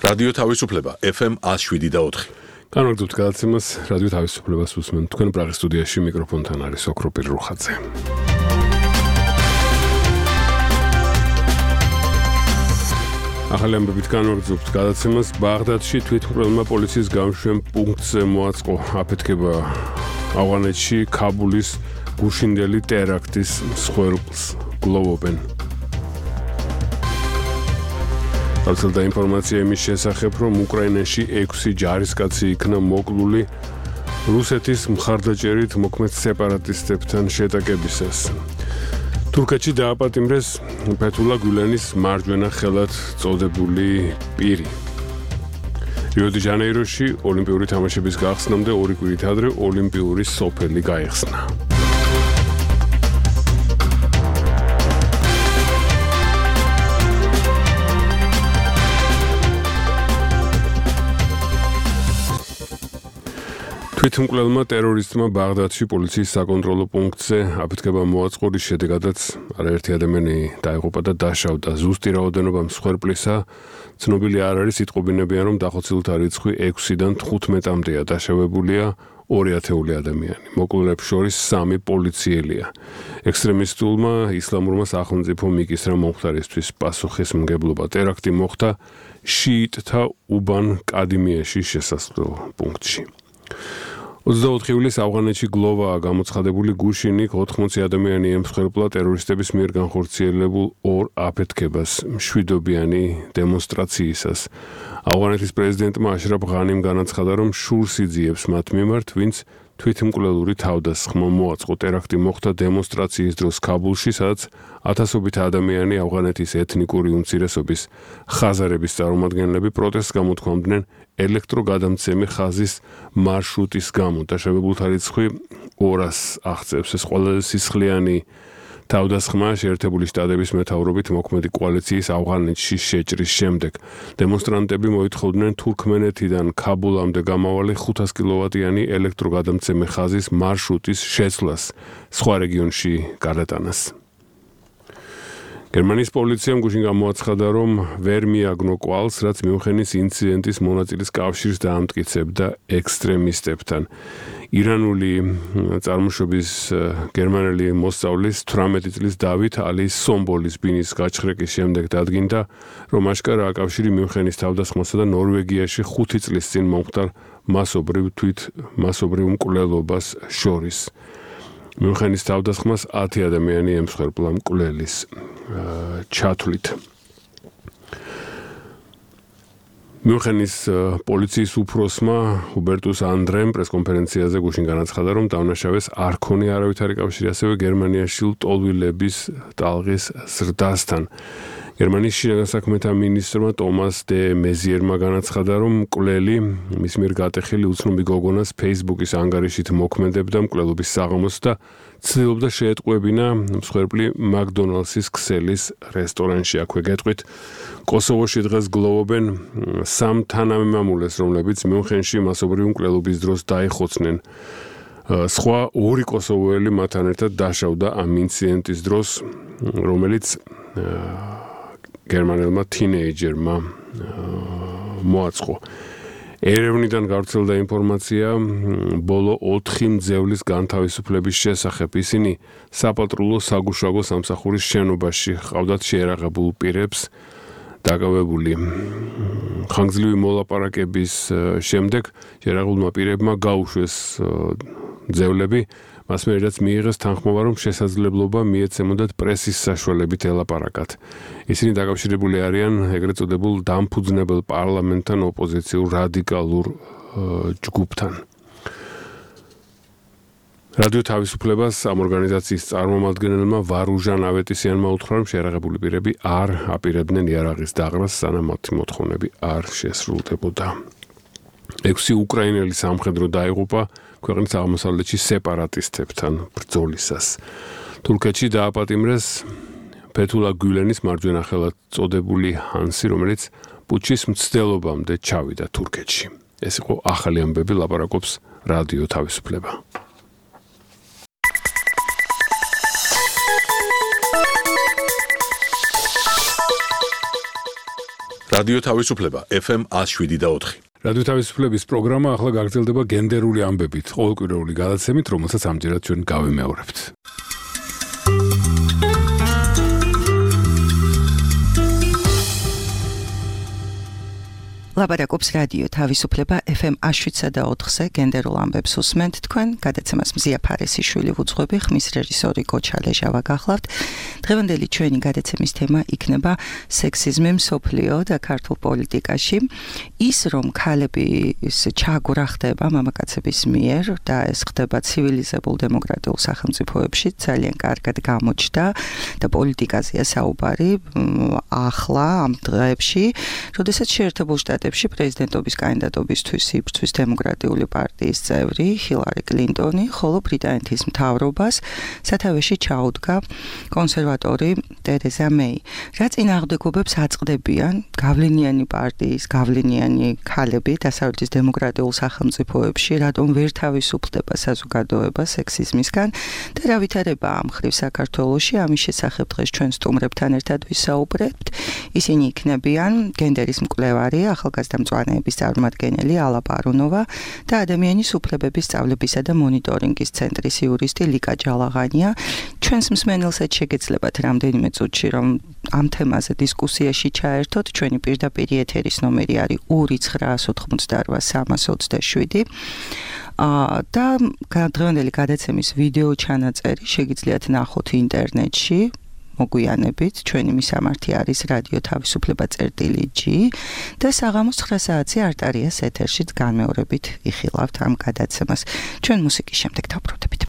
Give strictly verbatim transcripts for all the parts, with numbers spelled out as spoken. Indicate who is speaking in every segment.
Speaker 1: რადიო თავისუფლება ეფ ემ one oh seven point four.
Speaker 2: განვაგრძობთ გადაცემას რადიო თავისუფლებას უსმენთ. თქვენ პრაღის სტუდიაში მიკროფონთან არის ოქროპირ რუხაძე. ახალი ამბებით განვაგრძობთ გადაცემას. ბაღდადში თვითმკვლელმა პოლიციის გამშვენ პუნქტზე მოაწყო აფეთქება ავღანეთში ქაბულის გუშინდელი ტერაქტის მსხვერპლს გლოვობენ. გავრცელდა ინფორმაცია იმის შესახებ, რომ უკრაინაში ექვსი ჯარისკაცი იქნა მოკლული რუსეთის მხარდაჭერით მოქმედ სეპარატისტებთან შეტაკებისას. თურქეთში დააპატიმრეს ფეთულა გულენის მარჯვენა ხელად წოდებული პირი. რიო-დე-ჟანეიროში ოლიმპიური თამაშების გახსნამდე ორი კვირით ადრე ოლიმპიური სოფელი გაიხსნა. თვითმკვლელმა ტერორისტმა ბაღდადში პოლიციის საკონტროლო პუნქტზე აფეთქება მოაწყო, რის შედეგადაც არაერთი ადამიანი დაიღუპა და დაშავდა. ზუსტი რაოდენობა მსხვერპლისა ცნობილი არ არის, იტყობინებიან, რომ დახოცილთა რიცხვი ექვსიდან თხუთმეტამდეა, დაშავებულია ორი ათეული ადამიანი. მოკლულებს შორის სამი პოლიციელია. ექსტრემისტულმა ისლამურმა სახელმწიფო მიკისრა მომხდარისთვის პასუხისმგებლობა. ტერაქტი მოხდა შიიტთა უბან კადიმიაში შესასვლელ პუნქტში. ოცდაოთხი ივლისს ავღანეთში გლოვაა გამოცხადებული გუშინი ოთხმოცი ადამიანი ემსხვერპლა ტერორისტების მიერ განხორციელებულ ორ აფეთქებას მშვიდობიანი დემონსტრაციისას. ავღანეთის პრეზიდენტმა აშრაფ ღანიმ განაცხადა, რომ შურს იძიებს მათ მიმართ, ვინც თვითმკვლელური თავდასხმა მოაწყო. ტერაქტი მოხდა დემონსტრაციის დროს ქაბულში, სადაც ათასობით ადამიანი ავღანეთის ეთნიკური უმცირესობის ხაზარების წარმომადგენლები პროტესტს გამოთქვამდნენ ელექტროგადამცემი ხაზის მარშრუტის გამო. დაშავებულთა რიცხვი ორას აღწევს. ეს ყველაზე სისხლიანი თავდასხმა შეერთებული შტატების მეთაურობით მოქმედი კოალიციის ავღანეთში შეჭრის შემდეგ. დემონსტრანტები მოითხოვდნენ თურქმენეთიდან ქაბულამდე გამავალი ხუთას კილოვატიანი ელექტროგადამცემი ხაზის მარშრუტის შეცვლას სხვა რეგიონში გარდატანას. გერმანიის პოლიციამ გუშინ გამოაცხადა, რომ ვერ მიაგნო კვალს, რაც მიუნხენის ინციდენტის მონაწილის კავშირს დაამტკიცებდა ექსტრემისტებთან. ირანული წარმოშობის გერმანელი მოსწავლის თვრამეტი წლის დავით ალის სომბოლის ბინის გაჩხრეკის შემდეგ დადგინდა, რომ აშკარაა კავშირი მიუნხენის თავდასხმასა და ნორვეგიაში ხუთი წლის წინ მომხდარ მასობრივ თვით მასობრივ მკვლელობას შორის. მიუნხენის თავდასხმას ათი ადამიანი ემსხვერპლა მკვლელის ჩათვლით. მიუნხენის პოლიციის უფროსმა ჰუბერტუს ანდრემ პრესკონფერენციაზე გუშინ განაცხადა, რომ დავნაშავეს არ ქონია არავითარი კავშირი ასევე გერმანიაში ლტოლვილების ტალღის ზრდასთან. გერმანიის შინაგან საქმეთა მინისტრმა ტომას დე მეზიერმა განაცხადა, რომ მკვლელი მის მიერ გატეხილი უცნობი გოგონას ფეისბუქის ანგარიშით მოქმედებდა მკვლელობის საღამოს და ცდილობდა შეეტყუებინა მსხვერპლი მაკდონალდსის ქსელის რესტორანში. აქვე გეტყვით, კოსოვოში დღეს გლოვობენ სამ თანამემამულეს, რომლებიც მიუნხენში მასობრივი მკვლელობის დროს დაიხოცნენ. სხვა ორი კოსოვოელი მათთან ერთად დაშავდა ამ ინციდენტის დროს, რომელიც გერმანელმა თინეიჯერმა მოაწყო. ერევნიდან გავრცელდა ინფორმაცია ბოლო ოთხი მძევლის განთავისუფლების შესახებ. ისინი საპატრულო საგუშაგო სამსახურის შენობაში ჰყავდათ შეერაღებულ პირებს დაკავებული. ხანგრძლივი მოლაპარაკების შემდეგ შეერაღებულმა პირებმა გაუშვეს მძევლები, მას მერეც მიიღეს თანხმობა, რომ შესაძლებლობა მიეცემოდათ პრესის საშუალებით ელაპარაკათ. ისინი დაკავშირებული არიან ეგრეთ წოდებულ დამფუძნებელ პარლამენტთან ოპოზიციურ რადიკალურ ჯგუფთან. რადიო თავისუფლებას ამ ორგანიზაციის წარმომადგენელმა ვარუჟან ავეტისიანმა უთხრა, რომ შეერაღებული პირები არ აპირებდნენ იარაღის დაღრას, სანამ მათი მოთხოვნები არ შესრულდებოდა. ექვსი უკრაინელი სამხედრო დაიღუპა ქვეყნის აღმოსავლეთში სეპარატისტებთან ბრძოლისას. თურქეთში დააპატიმრეს ფეთულა გულენის მარჯვენა ხელად წოდებული ჰანსი, რომელიც პუჩის მცდელობამდე ჩავიდა თურქეთში. ეს იყო ახალი ამბები, ლაპარაკობს რადიო თავისუფლება.
Speaker 1: რადიო თავისუფლება ეფ ემ one oh seven point four.
Speaker 2: რადიო თავისუფლების პროგრამა ახლა გაგრძელდება გენდერული ამბებით, ყოველკვირეული გადაცემით, რომელსაც ამჯერად ჩვენ გავიმეორებთ.
Speaker 3: ლაპარაკობს რადიო თავისუფლება ეფ ემ one oh seven point four-ზე გენდერულ ამბებს უსმენთ თქვენ, გადაცემას მზია ფარესიშვილი ვუძღვები, ხმის რეჟისორი კოჩა ლეჟავა გახლავთ. დღევანდელი ჩვენი გადაცემის თემა იქნება სექსიზმი მსოფლიო და ქართულ პოლიტიკაში. ის რომ ქალები ჩაგვრა ხდება მამაკაცების მიერ და ეს ხდება ცივილიზებულ დემოკრატიულ სახელმწიფოებში ძალიან კარგად გამოჩნდა და პოლიტიკაზეა საუბარი ახლა ამ დღეებში, როდესაც შეერთებულ შტატებში პრეზიდენტობის კანდიდატობისთვის იბრძვის დემოკრატიული პარტიის წევრი ჰილარი კლინტონი, ხოლო ბრიტანეთის მთავრობას სათავეში ჩაუდგა კონსერვატორი ტერეზა მეი. რა წინააღმდეგობებს აწყდებიან გავლენიანი პარტიის გავლენიანი ქალები დასავლეთის დემოკრატიულ სახელმწიფოებში, რატომ ვერ თავისუფლდება საზოგადოება სექსიზმისგან და რა ვითარება ამ ხრივ საქართველოში, ამის შესახებ დღეს ჩვენ სტუმრებთან ერთად ვისაუბრებთ. ისინი იქნებიან გენდერის მკვლევარი, ახალგაზრდა მწვანეების წარმომადგენელი ალა პარუნოვა და ადამიანის უფლებების სწავლებისა და მონიტორინგის ცენტრის იურისტი ლიკა ჯალაღანია. ჩვენს მსმენელსაც შეგეძლებათ რამდენიმე წუთში რომ ამ თემაზე დისკუსიაში ჩაერთოთ. ჩვენი პირდაპირ ეთერის ნომერი არის two nine otkhamotsdasvasy trys ოცდაშვიდი. და დღევანდელი გადაცემის ვიდეო ჩანაწერი შეგიძლიათ ნახოთ ინტერნეტში. მოგვიანებით ჩვენი მისამართი არის რადიო თავისუფლება წერტილი G და საღამოს nine საათზე არტარიას ეთერშიც განმეორებით იხილავთ ამ გადაცემას. ჩვენ მუსიკის შემდეგ დავბრუნდებით.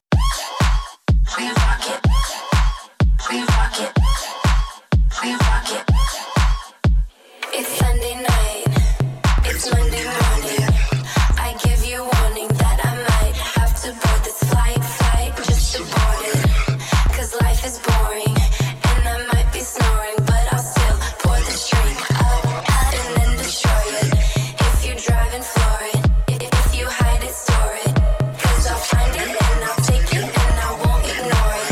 Speaker 4: Take it and I won't ignore it.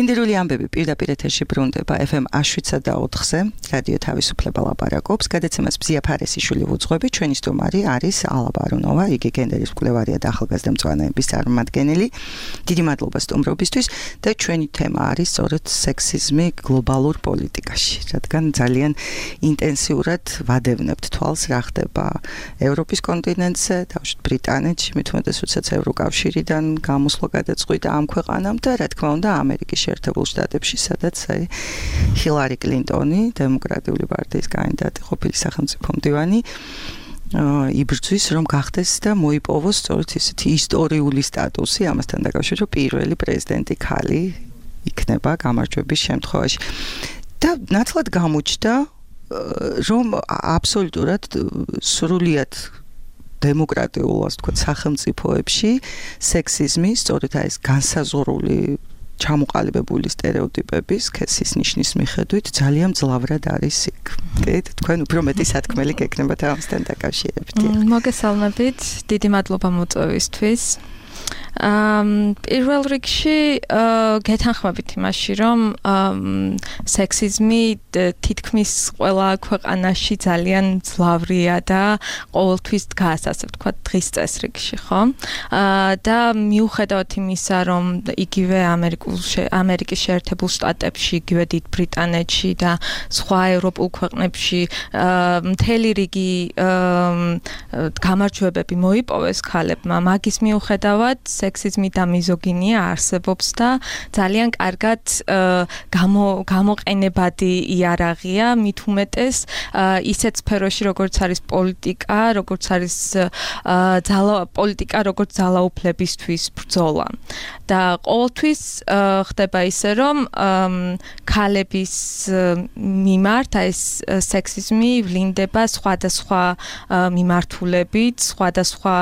Speaker 3: გენდერული ამბები პირდაპირ ეთერში ბრუნდება ეფ ემ შვიდსა და ოთხზე, რადიო თავისუფლება ლაპარაკობს, გადაცემას მზია ფარესიშვილი ვუძღვები, ჩვენი სტუმარი არის ალა ბარუნოვა, იგი გენდერის მკვლევარია და ახალგაზრდა მწვანეების წარმომადგენელი. დიდი მადლობა სტუმრობისთვის და ჩვენი თემა არის სწორედ სექსიზმი გლობალურ პოლიტიკაში, რადგან ძალიან ინტენსიურად ვადევნებთ თვალს რა ხდება ევროპის კონტინენტზე, თავშეთ ბრიტანეთში, მით უმეტეს როდესაც ევროკავშირიდან გამოსვლა გადაწყვიტა ამ ქვეყანამ და რა თქმა უნდა ამერიკის შეერთებულ შტატებში, სადაც აი ჰილარი კლინტონი, დემოკრატიული პარტიის კანდიდატი, ყოფილი სახელმწიფო მდივანი იბრძვის რომ გახდეს და მოიპოვოს სწორედ ისეთი ისტორიული სტატუსი, ამასთან დაკავშირებით პირველი პრეზიდენტი ქალი იქნება გამარჯვების შემთხვევაში. და ნაცვლად გამოჩნდა რომ აბსოლუტურად სრულიად დემოკრატიულ, ასე ვთქვათ, სახელმწიფოებში სექსიზმი, სწორედ ეს განსაზღვრული ჩამოყალიბებული სტერეოტიპების სქესის ნიშნის მიხედვით ძალიან მძლავრად არის იქ. თქვენ უფრო მეტი სათქმელი გექნებათ ამასთან დაკავშირებით.
Speaker 4: მოგესალმებით, დიდი მადლობა მოწვევისთვის. Um, პირველ რიგში გეთანხმებით იმაში, რომ სექსიზმი თითქმის ყველა ქვეყანაში ძალიან მძლავრია და ყოველთვის დგას, ასე ვთქვათ, დღის წესრიგში, ხო? და მიუხედავად იმისა, რომ იგივე ამერიკის შეერთებულ შტატებში, იგივე დიდ ბრიტანეთში და სხვა ევროპულ ქვეყნებში მთელი რიგი გამარჯვებები მოიპოვეს ქალებმა, მაგის მიუხედავად სექსიზმი და მიზოგინია არსებობს და ძალიან კარგად გამოყენებადი იარაღია, მით უმეტეს ისეთ სფეროში, როგორც არის პოლიტიკა, როგორც არის პოლიტიკა, როგორც ძალაუფლებისთვის ბრძოლა. და ყოველთვის ხდება ისე, რომ ქალების მიმართ ეს სექსიზმი ვლინდება სხვადასხვა მიმართულებით, სხვადასხვა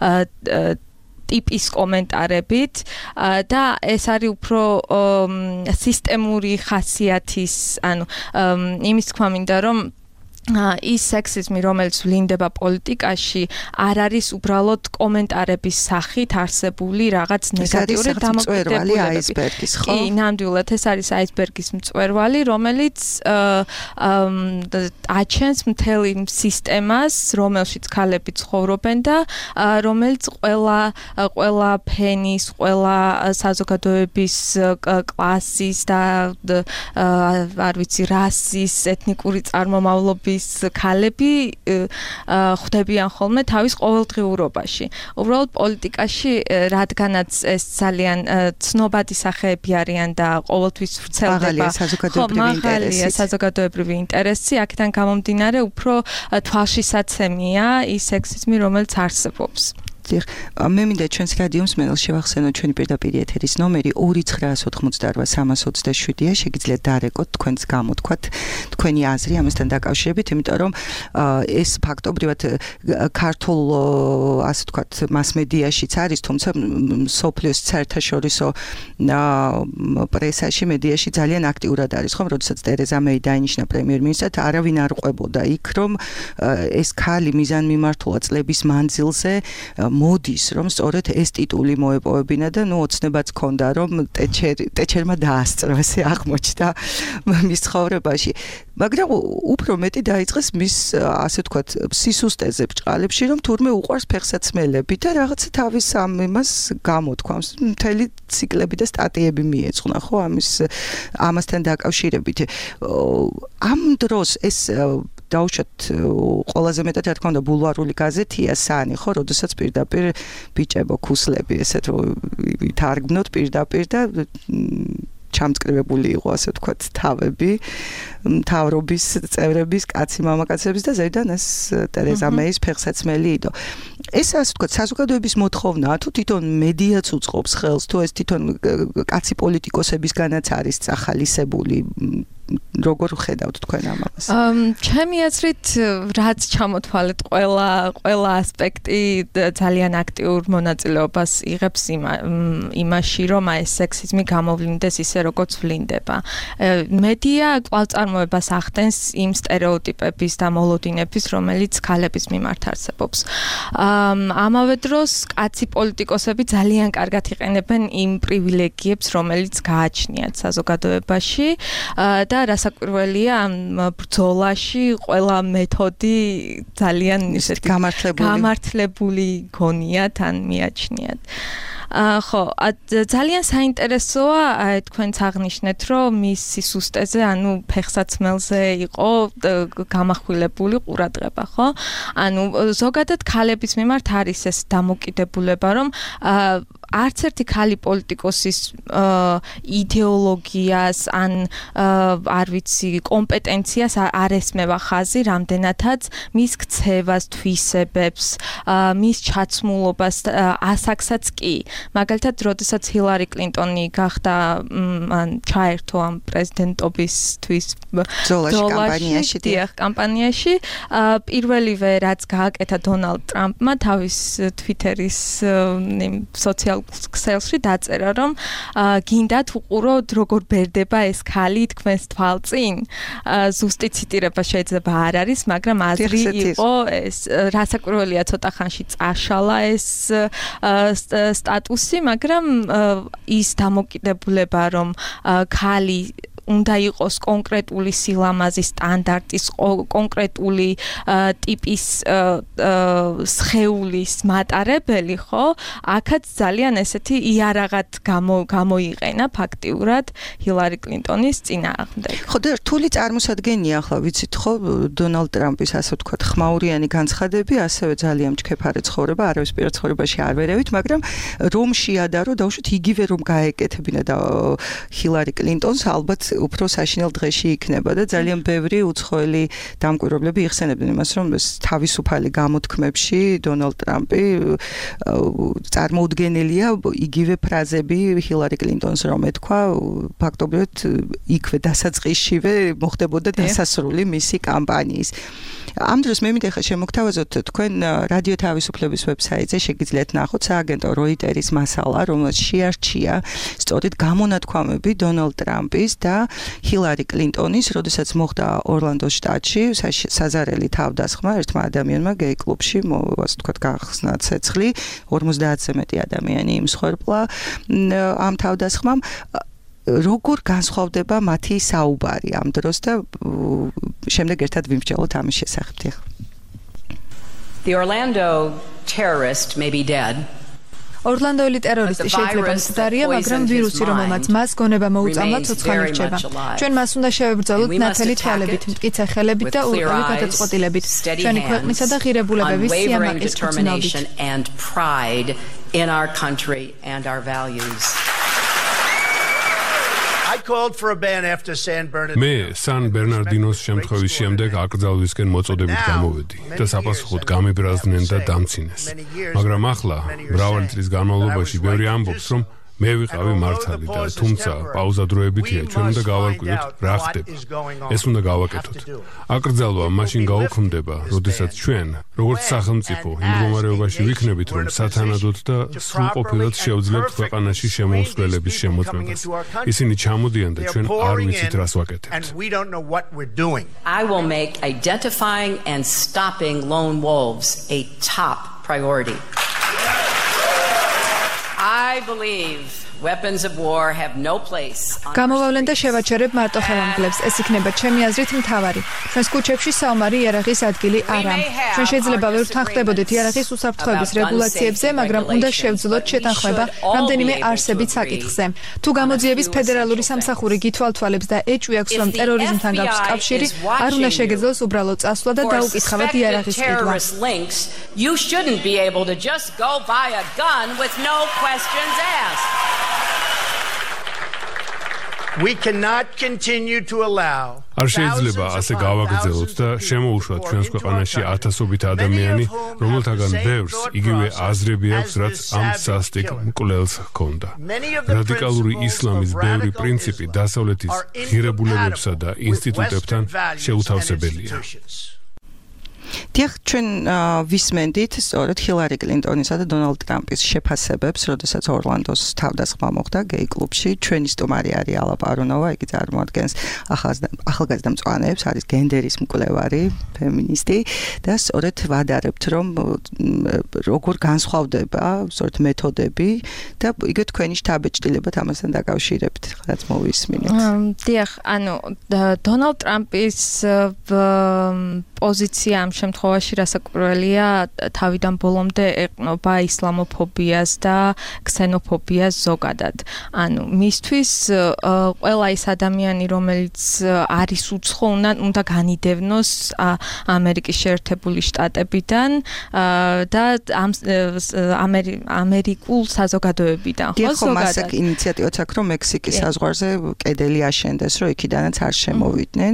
Speaker 4: ტიპის კომენტარებით და ეს არის უფრო სისტემური ხასიათის, ანუ იმის თქმა მინდა, რომ ის სექსიზმი, რომელიც ვლინდება პოლიტიკაში, არ არის უბრალოდ კომენტარების სახით არსებული რაღაც ნეგატიური დამოკიდებულებები. კი, ნამდვილად ეს არის აისბერგის მწვერვალი, რომელიც აჩენს მთელ იმ სისტემას, რომელშიც ქალები ცხოვრობენ და რომელიც ყველა ყველა ფენის, ყველა საზოგადოების კლასის და არ ვიცი, რასის, ეთნიკური წარმომავლობის ქალები ხვდებიან ხოლმე თავის ყოველდღიურობაში. უბრალოდ პოლიტიკაში, რადგანაც ეს ძალიან ცნობადი სახეები არიან და ყოველთვის ვრცელდება მაღალია საზოგადოებრივი ინტერესი, აქედან გამომდინარე უფრო თვალშისაცემია ის სექსიზმი, რომელიც არსებობს.
Speaker 3: მე მინდა ჩვენს რადიოს მენელს შევახსენოთ ჩვენი პირდაპირ ეთერის ნომერი ორი ცხრაას ოთხმოცდაარბა სამას ოცდაშვიდია, შეგიძლიათ დარეკოთ თქვენს გამოთქვათ, თქვენი აზრი ამასთან დაკავშირებით, იმიტომ რომ ეს ფაქტობრივად ქართულ, ასე ვთქვათ, მასმედიაშიც არის, თუმცა მსოფლიოს საერთაშორისო პრესაში, მედიაში ძალიან აქტიურად არის, ხომ, როდესაც ტერეზა მეი დაინიშნა პრემიერ-მინისტრად, არავინ არ ყვებოდა იქ, რომ ეს ქალი მიზანმიმართულად წლების მანძილზე მოდის, რომ სწორედ ეს ტიტული მოეპოვებინა და ნუ ოცნებაც ჰქონდა, რომ ტეჩერმა დაასწრო, ესე აღმოჩნდა მის ცხოვრებაში. მაგრამ უფრო მეტი დაიწყეს მის, ასე ვთქვათ, სისუსტეზე ბრჭყალებში, რომ თურმე უყვარს ფეხსაცმელები და რაღაცა თავის ამ იმას გამოთქვამს. მთელი ციკლები და სტატიები მიეძღვნა, ხო, ამის ამასთან დაკავშირებით. ამ დროს ეს დაუშვათ ყველაზე მეტად რა თქმა უნდა ბულვარული გაზეთია სანი, ხო, როდესაც პირდაპირ ბიჭებო ქუსლები, ესეთ რომ ვითარგმნოთ პირდაპირ და ჩამწკრივებული იყო, ასე ვთქვათ, თავები, მთავრობის წევრების, კაცი მამაკაცების და ზედან ეს ტერეზა მეის ფეხსაცმელი იდო. ეს, ასე ვთქვათ, საზოგადოების მოთხოვნაა, თუ თვითონ მედიაც უწყობს ხელს, თუ ეს თვითონ კაცი პოლიტიკოსებისგანაც არის წახალისებული, როგორ ხედავთ თქვენ ამას?
Speaker 4: ჩემი აზრით, რაც ჩამოთვალეთ, ყველა ყველა ასპექტი ძალიან აქტიურ მონაწილეობას იღებს იმაში, რომ აი სექსიზმი გამოვლინდეს ისე, როგორც ვლინდება. მედია კვალწარმოებას ახდენს იმ სტერეოტიპების და მოლოდინების, რომელიც ქალების მიმართ არსებობს. ამავე დროს კაცი პოლიტიკოსები ძალიან კარგად იყენებენ იმ პრივილეგიებს, რომელიც გააჩნიათ საზოგადოებაში და რასაკვირველია ამ ბრძოლაში ყველა მეთოდი ძალიან ისეთ
Speaker 3: გამართლებული
Speaker 4: გამართლებული გონიათ ან მიაჩნიათ. ხო, ძალიან საინტერესოა თქვენც აღნიშნეთ, რომ მის სისუსტეზე, ანუ ფეხსაცმელზე იყო გამახვილებული ყურადღება, ხო? ანუ ზოგადად ქალების მიმართ არის ეს დამოკიდებულება, რომ არც ერთი ქალი პოლიტიკოსის იდეოლოგიას ან არ ვიცი კომპეტენციას არ ესმევა ხაზი, რამდენადაც მის ქცევას, თვისებებს, მის ჩაცმულობას ასაკსაც კი. მაგალითად, როდესაც ჰილარი კლინტონი გახდა ან ჩაერთო ამ პრეზიდენტობისთვის
Speaker 3: ბრძოლაში,
Speaker 4: დიახ, კამპანიაში, პირველივე რაც გააკეთა დონალდ ტრამპმა თავის თვიტერის სოციალურ ქსელში დაწერა, რომ გინდათ უყუროთ, როგორ ბერდება ეს ქალი თქვენს თვალწინ. ზუსტი ციტირება შეიძლება არ არის, მაგრამ აზრი იყო ეს, რასაკვირველია, ცოტა ხანში წაშალა ეს სტატუსი, მაგრამ ის დამოკიდებულება, რომ ქალი უნდა იყოს კონკრეტული სილამაზის სტანდარტის, კონკრეტული ტიპის სხეულის მატარებელი, ხო? აქაც ძალიან ესეთი იარაღად გამოიყენა ფაქტიურად ჰილარი კლინტონის წინააღმდეგ.
Speaker 3: ხო, და რთული წარმოსადგენია, ახლა ვიცით, ხო, დონალდ ტრამპის ასე ვთქვათ, ხმაურიანი განცხადები, ასევე ძალიან მჩქეფარე ცხოვრება, არავისპირ ცხოვრებაში არ ვერავით, მაგრამ რომ შეადარო, დაუშვით იგივე რომ გაეკეთებინა და ჰილარი კლინტონს, ალბათ უფრო საშინელ დღეში იქნება და ძალიან ბევრი უცხოელი დამკვირვებლები იხსენებდნენ იმას, რომ თავისუფალი გამოთქმებში დონალდ ტრამპი წარმოუდგენელია იგივე ფრაზები ჰილარი კლინტონს რომ ეთქვა, ფაქტობრივად იქვე დასაწყისშივე მოხდებოდა დასასრული მისი კამპანიის. ამ დროს მე მინდა ხა შემოგთავაზოთ თქვენ რადიო თავისუფლების ვებსაიტზე შეგიძლიათ ნახოთ სააგენტო როიტერის მასალა, რომელშიც შეარჩია სწორედ გამონათქვამები დონალდ ტრამპის და ჰილარი კლინტონის, როდესაც მოხდა ორლანდოს შტატში საზარელი თავდასხმა ერთმა ადამიანმა გეი კლუბში, ასე ვთქვათ, გახსნა ცეცხლი, ორმოცდაათზე მეტი ადამიანი იმსხვერპლა ამ თავდასხმამ. როგორ განსხვავდება მათი საუბარი ამ დროს და შემდეგ ერთად ვიმსჯელოთ ამის შესახებ.
Speaker 5: The Orlando terrorist may be dead.
Speaker 6: ორლანდოელი ტერორისტი შეიძლება მცდარია, მაგრამ ვირუსი, რომელმაც მას გონება მოუწამლა, ცოცხალი რჩება. ჩვენ მას უნდა შევებრძოლოთ ნათელი თვალებით, მტკიცე ხელებით და ურყევი გადაწყვეტილებით. ჩვენი ქვეყნისა და ღირებულებების სიამაყის გრძნობით.
Speaker 2: მე სან ბერნარდინოს შემთხვევის შემდეგ აკრძალვისკენ მოწოდებით გამოვედი და საპასუხოდ გამებრაზდნენ და დამცინეს. მაგრამ ახლა მრავალი წლის განმავლობაში ბევრი ამბობს, რომ მე ვიყავი მართალი და თუმცა პაუზა დროებითია, ჩვენ უნდა გავარკვიოთ რა ხდება. ეს უნდა გავაკეთოთ. აკრძალვა მაშინ გაუქმდება, როდესაც ჩვენ, როგორც სახელმწიფო, იმ მდგომარეობაში ვიქნებით, რომ სათანადოდ და სრულყოფილად შევძლებთ ქვეყანაში შემოუსვლელების შემოწმებას. ისინი ჩამოდიან და ჩვენ არ ვიცით რას ვაკეთებთ.
Speaker 5: I will make identifying and stopping lone wolves a top priority. I believe weapons of war have no place.
Speaker 6: გამოვავლენ და შევაჩერებ მარტოხელამძლებს. ეს იქნება ჩემი აზრით მთავარი. ჩვენს ქუჩებში საომარი იარაღის ადგილი არა. ჩვენ შეიძლება ვერ ვთანხმდებოდეთ იარაღის უსაფრთხოების რეგულაციებზე, მაგრამ უნდა შევძლოთ შეთანხმება რამდენიმე არსებით საკითხზე. თუ გამოძიების ფედერალური სამსახური გითვალთვალებს და ეჭვი აქვს, რომ ტერორიზმთან გაქვს კავშირი, არ უნდა შეგეძლოს უბრალოდ წასვლა და დაუკითხავად იარაღის ყიდვა.
Speaker 5: You shouldn't be able to just go buy a gun with no questions asked.
Speaker 7: We cannot continue to allow
Speaker 2: არ შეიძლება ასე გავაგრძელოთ და შემოუშვათ ჩვენს ქვეყანაში ათასობით ადამიანი, რომელთაგან ბევრს იგივე აზრები აქვს, რაც ამ სასტიკ მკვლელს ჰქონდა. რადიკალური ისლამის ბევრი პრინციპი დასავლეთის ღირებულებებსა და ინსტიტუტებთან შეუთავსებელია.
Speaker 3: დიახ, ჩვენ ვისმენდით სწორედ ჰილარი კლინტონისა და დონალდ ტრამპის შეფასებებს, როდესაც ორლანდოს თავდასხმა მოხდა გეი კლუბში. ჩვენი სტუმარი არის ალა პარონოვა, იგი წარმოადგენს ახალგაზრდა მწვანეებს, არის გენდერის მკვლევარი, ფემინისტი და სწორედ ვადარებთ, რომ როგორ განსხვავდება სწორედ მეთოდები და იგივე თქვენი შთაბეჭდილება ამასთან დაკავშირებით, რაც მოვისმინეთ.
Speaker 4: დიახ, ანუ დონალდ ტრამპის პოზიცია ამ შემთხვევაში რასაკვირველია, თავიდან ბოლომდე ეყრდნობა ისლამოფობიას და ქსენოფობიას ზოგადად. ანუ მისთვის ყველა ის ადამიანი, რომელიც არის უცხო, უნდა განიდევნოს ამერიკის შეერთებული შტატებიდან და ამერიკულ საზოგადოებებიდან.
Speaker 3: ხო, ზოგადად. ინიციატივაც აქვს, რომ მექსიკის საზღვარზე კედელი აშენდეს, რომ იქიდანაც არ შემოვიდნენ.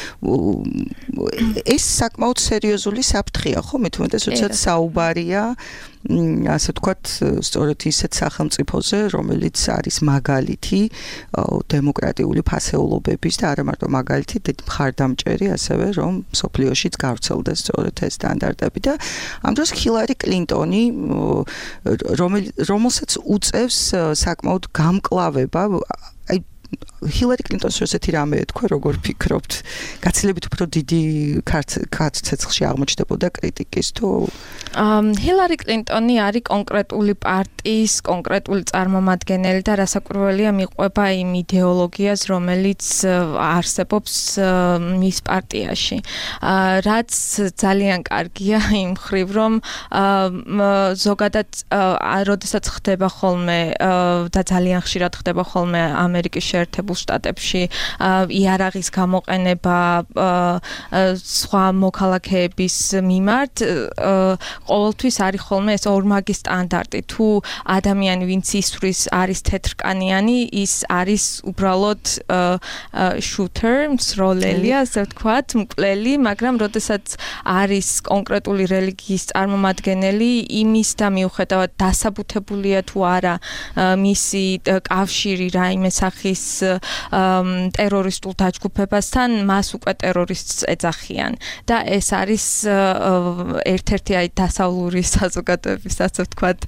Speaker 3: ეს საკმაოდ სერიოზული საფრთხეა, ხო, მით უმეტეს, როდესაც საუბარია, ასე ვთქვათ, სწორედ ისეთ სახელმწიფოზე, რომელიც არის მაგალითი დემოკრატიული ფასეულობების და არა მარტო მაგალითი, მხარდამჭერი, ასევე რომ მსოფლიოშიც გავრცელდეს სწორედ ეს სტანდარტები და ამ დროს ჰილარი კლინტონი, რომელსაც უწევს საკმაოდ გამკლავება, აი ჰილარი კლინტონს ესეთი რამე ეთქვა, როგორ ფიქრობთ? გაცილებით უფრო დიდი ქართ-ცეცხლში აღმოჩნდებოდა კრიტიკის თუ
Speaker 4: ჰილარი კლინტონი არის კონკრეტული პარტიის კონკრეტული წარმომადგენელი და რასაკვირველია მიყვება იმ იდეოლოგიას, რომელიც არსებობს მის პარტიაში. რაც ძალიან კარგია იმ მხრივ, რომ ზოგადად როდესაც ხდება ხოლმე და ძალიან ხშირად ხდება ხოლმე ამერიკის შეერთებულ შტატებში იარაღის გამოყენება სხვა მოქალაქეების მიმართ ყოველთვის არის ხოლმე ეს ორმაგი სტანდარტი. თუ ადამიანი ვინც ისვრის არის თეთრკანიანი, ის არის უბრალოდ shooter, მსროლელი, ასე ვთქვათ, მკვლელი, მაგრამ როდესაც არის კონკრეტული რელიგიის წარმომადგენელი, იმის და მიუხედავად დასაბუთებულია თუ არა მისი კავშირი რაიმე სახის ტერორისტულ დაჯგუფებასთან, მას უკვე ტერორისტს ეძახიან და ეს არის ერთ-ერთი აი დასავლური საზოგადოების, ასე ვთქვათ,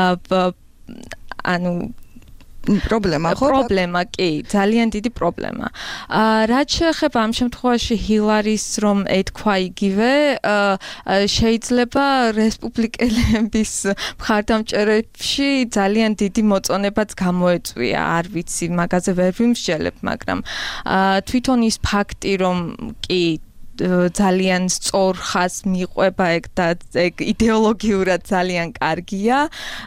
Speaker 4: ანუ
Speaker 3: პრობლემა, ხო?
Speaker 4: პრობლემა, კი, ძალიან დიდი პრობლემა. რაც შეეხება ამ შემთხვევაში ჰილარის რომ ეთქვა იგივე, შეიძლება რესპუბლიკელების მხარდამჭერებში ძალიან დიდი მოწონებაც გამოეწვია, არ ვიცი, მაგაზე ვერ ვიმსჯელებ, მაგრამ თვითონ ის ფაქტი, რომ კი ძალიან სწორ ხაზს მიყვება ეგ და ეგ იდეოლოგიურად ძალიან კარგია,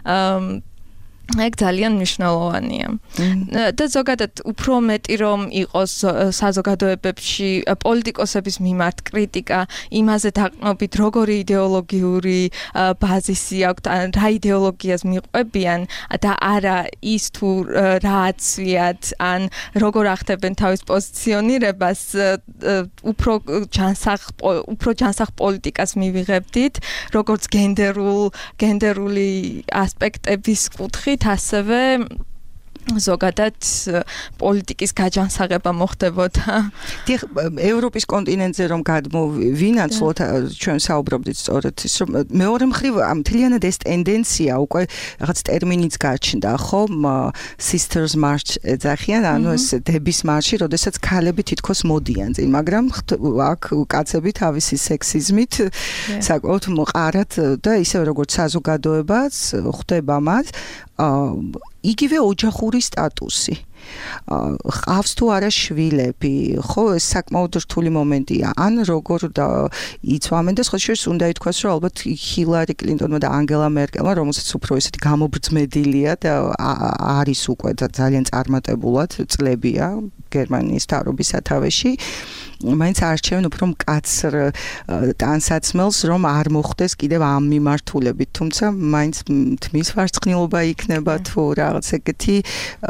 Speaker 4: ეგ ძალიან მნიშვნელოვანია. და ზოგადად უფრო მეტი რომ იყოს საზოგადოებებში პოლიტიკოსების მიმართ კრიტიკა, იმაზე დაყრდნობით როგორი იდეოლოგიური ბაზისი აქვთ, რა იდეოლოგიას მიყვებიან და არა ის თუ რა აცვიათ, ან როგორ ახდენენ თავის პოზიციონირებას, უფრო ჯანსაღ უფრო ჯანსაღ პოლიტიკას მივიღებდით, როგორც გენდერულ გენდერული ასპექტების კუთხით, ასევე ზოგადად პოლიტიკის გაჯანსაღება მოხდებოდა.
Speaker 3: დიახ, ევროპის კონტინენტზე რომ გადმოვინაცვლოთ, ჩვენ საუბრობდით სწორედ ის, რომ მეორე მხრივ მთლიანად ეს ტენდენცია უკვე რაღაც ტერმინიც გაჩნდა, ხო? Sisters March ეძახიან, ანუ ეს დების მარში, როდესაც ქალები თითქოს მოდიან წინ, მაგრამ აქ კაცები თავისი სექსიზმით საკმაოდ მოყარად და ისევ როგორც საზოგადოებაც ხვდება მას იგივე ოჯახური სტატუსი. ყავს თუ არა შვილები, ხო, ეს საკმაოდ რთული მომენტია. ან როგორ იცვამენ და სხვა შორის უნდა ითქვას, რომ ალბათ ჰილარი კლინტონმა და ანგელა მერკელმა, რომელსაც უფრო ესეთი გამობრძმედილია და არის უკვე ძალიან წარმატებულად წლებია გერმანიის მთავრობის სათავეში, მაინც არჩევენ უფრო მკაცრ ტანსაცმელს, რომ არ მოხდეს კიდევ ამ მიმართულებით, თუმცა მაინც თმის ვარცხნილობა იქნება თუ რაღაც ეგეთი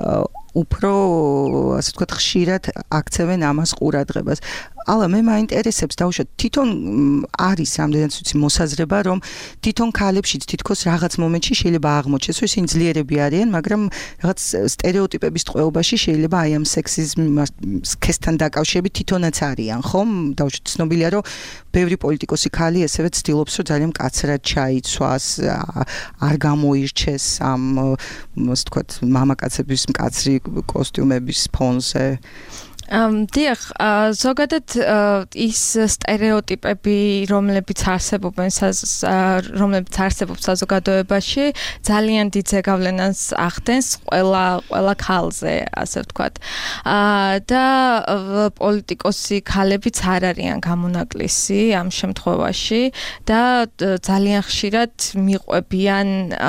Speaker 3: უფრო ასე ვთქვათ ხშირად აქცევენ ამას ყურადღებას. ალა მე მაინტერესებს დავუშვათ თვითონ არის რამდენიც ვიცი მოსაზრება რომ თვითონ ქალებშიც თითქოს რაღაც მომენტში შეიძლება აღმოჩნდეს რომ ისინი ძლიერები არიან მაგრამ რაღაც სტერეოტიპების ტყვეობაში შეიძლება აი ამ სექსიზმთან დაკავშირებით თვითონაც არიან ხომ დავუშვათ ცნობილია რომ ბევრი პოლიტიკოსი ქალი ესევე ცდილობს რომ ძალიან მკაცრად ჩაიცვას არ გამოირჩეს ამ ასე ვთქვათ მამაკაცების მკაცრი კოსტიუმების ფონზე
Speaker 4: Um, დიახ, ზოგადად ის სტერეოტიპები, რომლებიც არსებობენ, რომლებიც არსებობს საზოგადოებაში, ძალიან დიდ ზეგავლენას ახდენს ყველა ყველა ქალზე, ასე ვთქვათ. და პოლიტიკოსი ქალებიც არ არიან გამონაკლისი ამ შემთხვევაში და ძალიან ხშირად მიყვებიან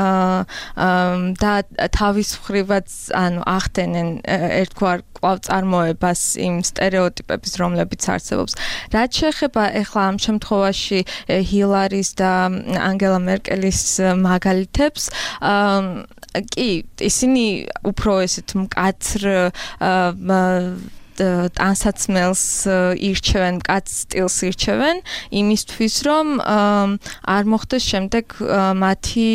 Speaker 4: და თავის მხრივაც, ანუ ახდენენ ერთგვარ კვალწარმოებას იმ სტერეოტიპების, რომლებიც არსებობს. რაც შეეხება ახლა ამ შემთხვევაში ჰილარის და ანგელა მერკელის მაგალითებს, კი, ისინი უფრო ესეთ მკაცრ ტანსაცმელს ირჩევენ, მკაც სტილს ირჩევენ, იმისთვის რომ არ მოხდეს შემდეგ მათი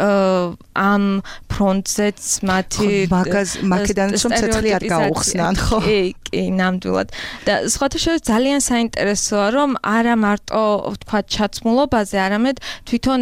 Speaker 4: ამ ფრონტზეც მათი
Speaker 3: მაგედანაც რომ ცეცხლი არ გაუხსნან, ხო?
Speaker 4: კი, კი, ნამდვილად. და სხვათა შორის ძალიან საინტერესოა, რომ არა მარტო ვთქვათ ჩაცმულობაზე, არამედ თვითონ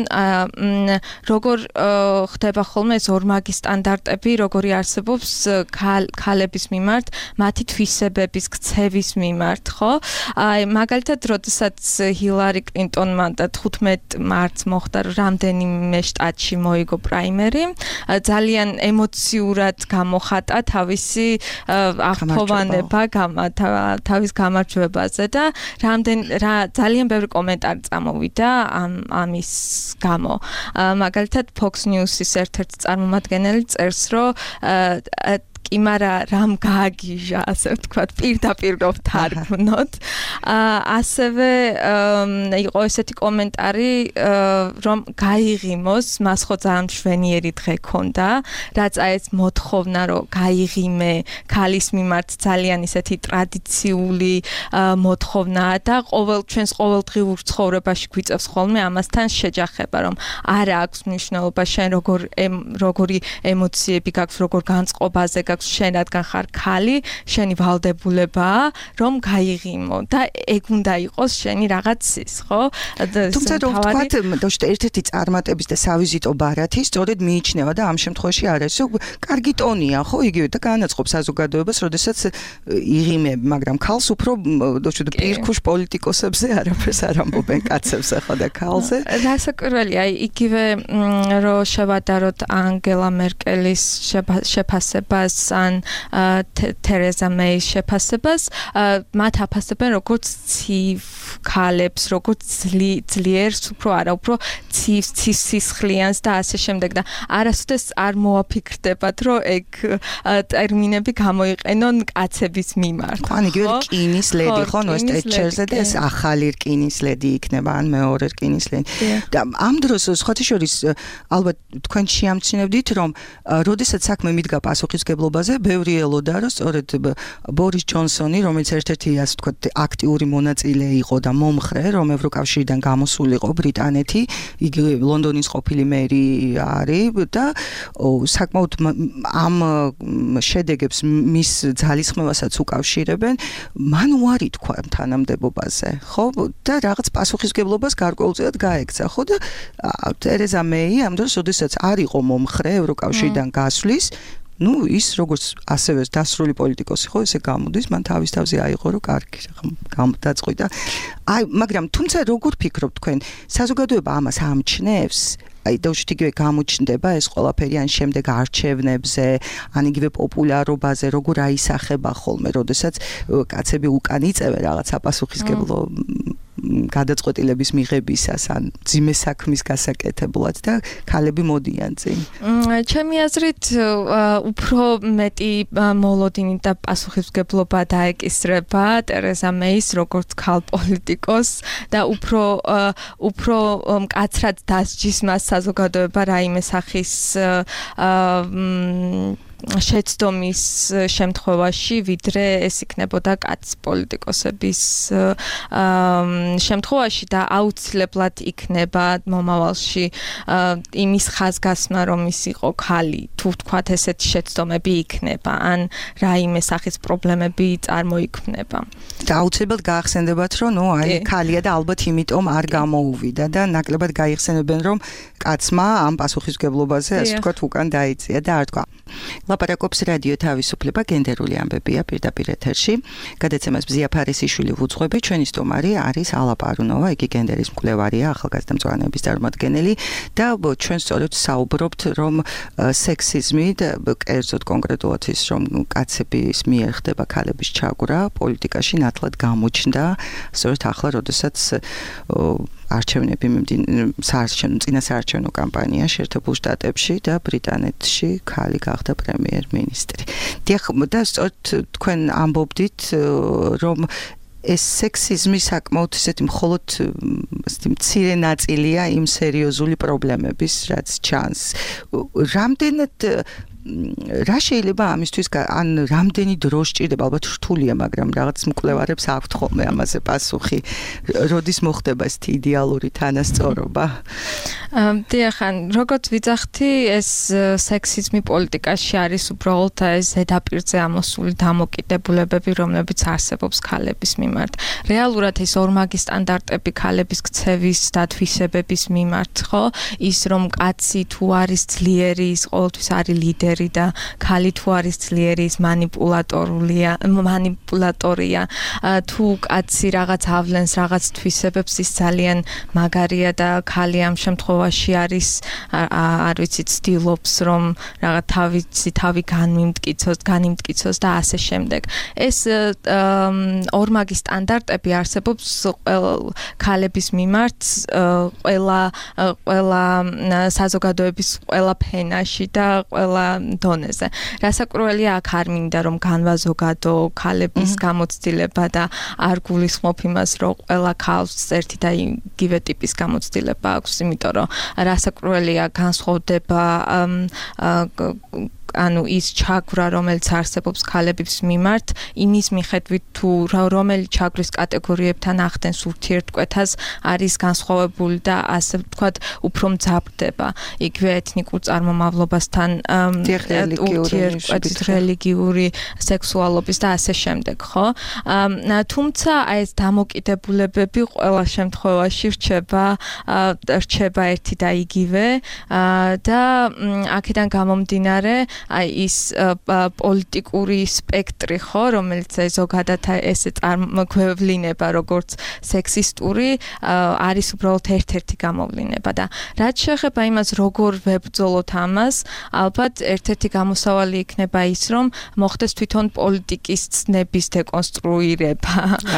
Speaker 4: როგორ ხდება ხოლმე ეს ორმაგი სტანდარტები, როგორი არსებობს ქალების მიმართ, მათი თვისებების, ქცევის მიმართ, ხო? აი, მაგალითად, როდესაც ჰილარი კლინტონმა და თხუთმეტ მარტს მოხდა რამდენიმე შტატში მოიგო პრაიმერი, ძალიან ემოციურად გამოხატა თავისი აღფოვანება თავის გამარჯვებაზე და რამდენ რა ძალიან ბევრი კომენტარი წამოვიდა ამ ამის გამო. მაგალითად Fox News-ის ერთ-ერთი წარმომადგენელი წერს, რომ კი, მაგრამ რამ გააგიჟა, ასე ვთქვათ, პირდაპირ ვთარგმნოთ. ასევე იყო ესეთი კომენტარი, რომ გაიღიმოს, მას ხო ძალიან მშვენიერი დღე ქონდა, რაც აი ეს მოთხოვნა, რომ გაიღიმე ქალის მიმართ ძალიან ისეთი ტრადიციული მოთხოვნაა და ყოველ ჩვენს ყოველდღიურ ცხოვრებაში გვიწევს ხოლმე ამასთან შეჯახება, რომ არა აქვს მნიშვნელობა შენ როგორ როგორი ემოციები გაქვს, როგორ განწყობაზე გაქვს შენ რადგან ხარ ქალი, შენი ვალდებულებაა, რომ გაიღიმო და ეგ უნდა იყოს შენი რაღაცის, ხო?
Speaker 3: თუმცა რომ ვთქვათ, დავშეთ ერთ-ერთი წარმატების და სავიზიტო ბარათი სწორედ მიიჩნევა და ამ შემთხვევაში არის, რომ კარგი ტონია, ხო, იგივე და განაწყობს საზოგადოებას, როდესაც იღიმები, მაგრამ ქალს უფრო დავშეთ პირქუშ პოლიტიკოსებზე არაფერს არ ამბობენ კაცებზე, ხო და ქალზე.
Speaker 4: რასაკვირველია, აი იგივე რო შევადაროთ ანგელა მერკელის შეფასებას ან თერეზა მეის შეფასებას, მათ აფასებენ როგორც ცივ ქალებს, როგორც ძლიერს, უფრო არა, უფრო ცივ სისხლიანს და ასე შემდეგ და არასოდეს არ მოაფიქრდებათ, რომ ეგ ტერმინები გამოიყენონ კაცების მიმართ.
Speaker 3: ან იგივე რკინის ლედი, ხო, ნუ ეს ტეტჩერზე და ეს ახალი რკინის ლედი იქნება, ან მეორე რკინის ლედი. და ამ დროს სხვათა შორის ალბათ თქვენ შეამჩნევდით, რომ როდესაც საქმე მიდგა პასუხისგებლობაზე, ბევრი ელოდა, რომ სწორედ ბორის ჯონსონი, რომელიც ერთ-ერთი ასე ვთქვათ აქტიური მონაწილე იყო და მომხრე, რომ ევროკავშირიდან გამოსულიყო ბრიტანეთი, იგი ლონდონის ყოფილი მერი არის და საკმაოდ ამ შედეგებს მის ძალისხმევასაც უკავშირებენ, მან უარი თქვა თანამდებობაზე, ხო? და რაღაც პასუხისგებლობას გარკვეულწილად გაექცა, ხო? და თერეზა მეი ამ დროს, როდესაც არ იყო მომხრე ევროკავშირიდან გასვლის, ну, ის როგორც ასევე დასრული პოლიტიკოსი ხო, ესე გამოდის, მან თავის თავზე აიღო, რომ კარგი, გამოდაწყვიტა. აი, მაგრამ თუმცა როგორ ფიქრობთ თქვენ, საზოგადოება ამას ამჩნევს? აი, დავუშვით იგივე გამოჩნდება ეს ყველაფერი ან შემდეგ არჩევნებზე, ან იგივე პოპულარობაზე, როგორ აისახება ხოლმე, როდესაც კაცები უკან იწევენ რაღაც საპასუხისგებლო გადაწყვეტილების მიღებისას ან ძიმე საქმის გასაკეთებლად და ქალები მოდიან წინ.
Speaker 4: ჩემი აზრით უფრო მეტი მოლოდინი და პასუხისმგებლობა დაეკისრება ტერეზა მეის როგორც ქალ პოლიტიკოსს და უფრო უფრო მკაცრად დასჯის მას საზოგადოება რაიმე სახის შეცდომის შემთხვევაში, ვიდრე ეს იქნებოდა კაც პოლიტიკოსების შემთხვევაში და აუცილებლად იქნება მომავალში იმის ხაზგასმა, რომ ის იყო ქალი, თუ ვთქვათ ესეთი შეცდომები იქნება, ან რაიმე სახის პრობლემები წარმოიქმნება.
Speaker 3: და აუცილებლად გაახსენდებათ, რომ ნუ აი ქალია და ალბათ იმიტომ არ გამოუვიდა და ნაკლებად გაიხსენებენ, რომ კაცმა ამ პასუხისმგებლობაზე ასე ვთქვათ უკან დაიწია და არ თქვა. ლაპარაკობს რადიო თავისუფლება, გენდერული ამბებია პირდაპირ ეთერში. გადაცემას ბზია ფარისიშვილი ვუძღვები, ჩვენი სტუმარი არის ალა პარუნოვა, იგი გენდერის მკვლევარია, ახალგაზრდა მწვანეების წარმომადგენელი და ჩვენ სწორედ საუბრობთ, რომ სექსიზმი და კერძოდ კონკრეტულად ის, რომ კაცების მიერ ხდება ქალების ჩაგვრა პოლიტიკაში ნათლად გამოჩნდა, სწორედ ახლა, როდესაც არჩევნები საარჩევნო წინასაარჩევნო კამპანია შეერთებულ შტატებში და ბრიტანეთში ქალი გახდა პრემიერ-მინისტრი. დიახ, და სწორედ თქვენ ამბობდით, რომ ეს სექსიზმი საკმაოდ ისეთი მხოლოდ ისეთი მცირე ნაწილია იმ სერიოზული პრობლემების, რაც ჩანს. რამდენად რა შეიძლება ამისთვის ან რამდენი დრო სჭირდება, ალბათ რთულია, მაგრამ რაღაც მკვლევარებს აქვთ ხოლმე ამაზე პასუხი, როდის მოხდება ეს იდეალური თანასწორობა?
Speaker 4: დიახ, როგორც ვიძახთი, ეს სექსიზმი პოლიტიკაში არის უბრალოდ ეს ზედაპირზე ამოსული დამოკიდებულებები, რომლებიც არსებობს ქალების მიმართ. რეალურად ეს ორმაგი სტანდარტები ქალების ქცევის და თვისებების მიმართ, ხო? ის რომ კაცი თუ არის ძლიერი, ის ყოველთვის არის ლიდერი და ქალი თუ არის ძლიერი, ის მანიპულატორულია, მანიპულატორია. თუ კაცი რაღაც ავლენს, რაღაც თვისებებს, ის ძალიან მაგარია და ქალი ამ შემთხვევაში არის არ ვიცი, ცდილობს რომ რაღაც თავისი თავი განიმტკიცოს, განიმტკიცოს და ასე შემდეგ. ეს ორმაგი სტანდარტები არსებობს ქალების მიმართ ყველა ყველა საზოგადოების ყველა ფენაში და ყველა დონეზე. რასაკვირველია, აქ არ მინდა რომ განვაზოგადო ქალების გამოცდილება და არ გულისხმობ იმას, რომ ყველა ქალს ერთი და იგივე ტიპის გამოცდილება აქვს, იმიტომ რომ რასაკვირველია განსხვავდება ანუ ის ჩაგვრა, რომელიც არსებობს ქალების მიმართ, იმის მიხედვით თუ რომელი ჩაგვრის კატეგორიებთან ახდენს ურთიერთკვეთას, არის განსხვავებული და ასე ვთქვათ, უფრო მძაფრდება. იგივე ეთნიკურ წარმომავლობასთან ურთიერთკვეთის, რელიგიური, სექსუალობის და ასე შემდეგ, ხო? თუმცა ეს დამოკიდებულებები ყველა შემთხვევაში რჩება რჩება ერთი და იგივე და აქედან გამომდინარე აი ის პოლიტიკური სპექტრი, ხო, რომელიც ზოგადად ესე წარმოგვევლინება როგორც სექსისტური, არის უბრალოდ ერთ-ერთი გამოვლინება და რაც შეეხება იმას, როგორ ვებრძოლოთ ამას, ალბათ ერთ-ერთი გამოსავალი იქნება ის, რომ მოხდეს თვითონ პოლიტიკის ცნების დეკონსტრუირება.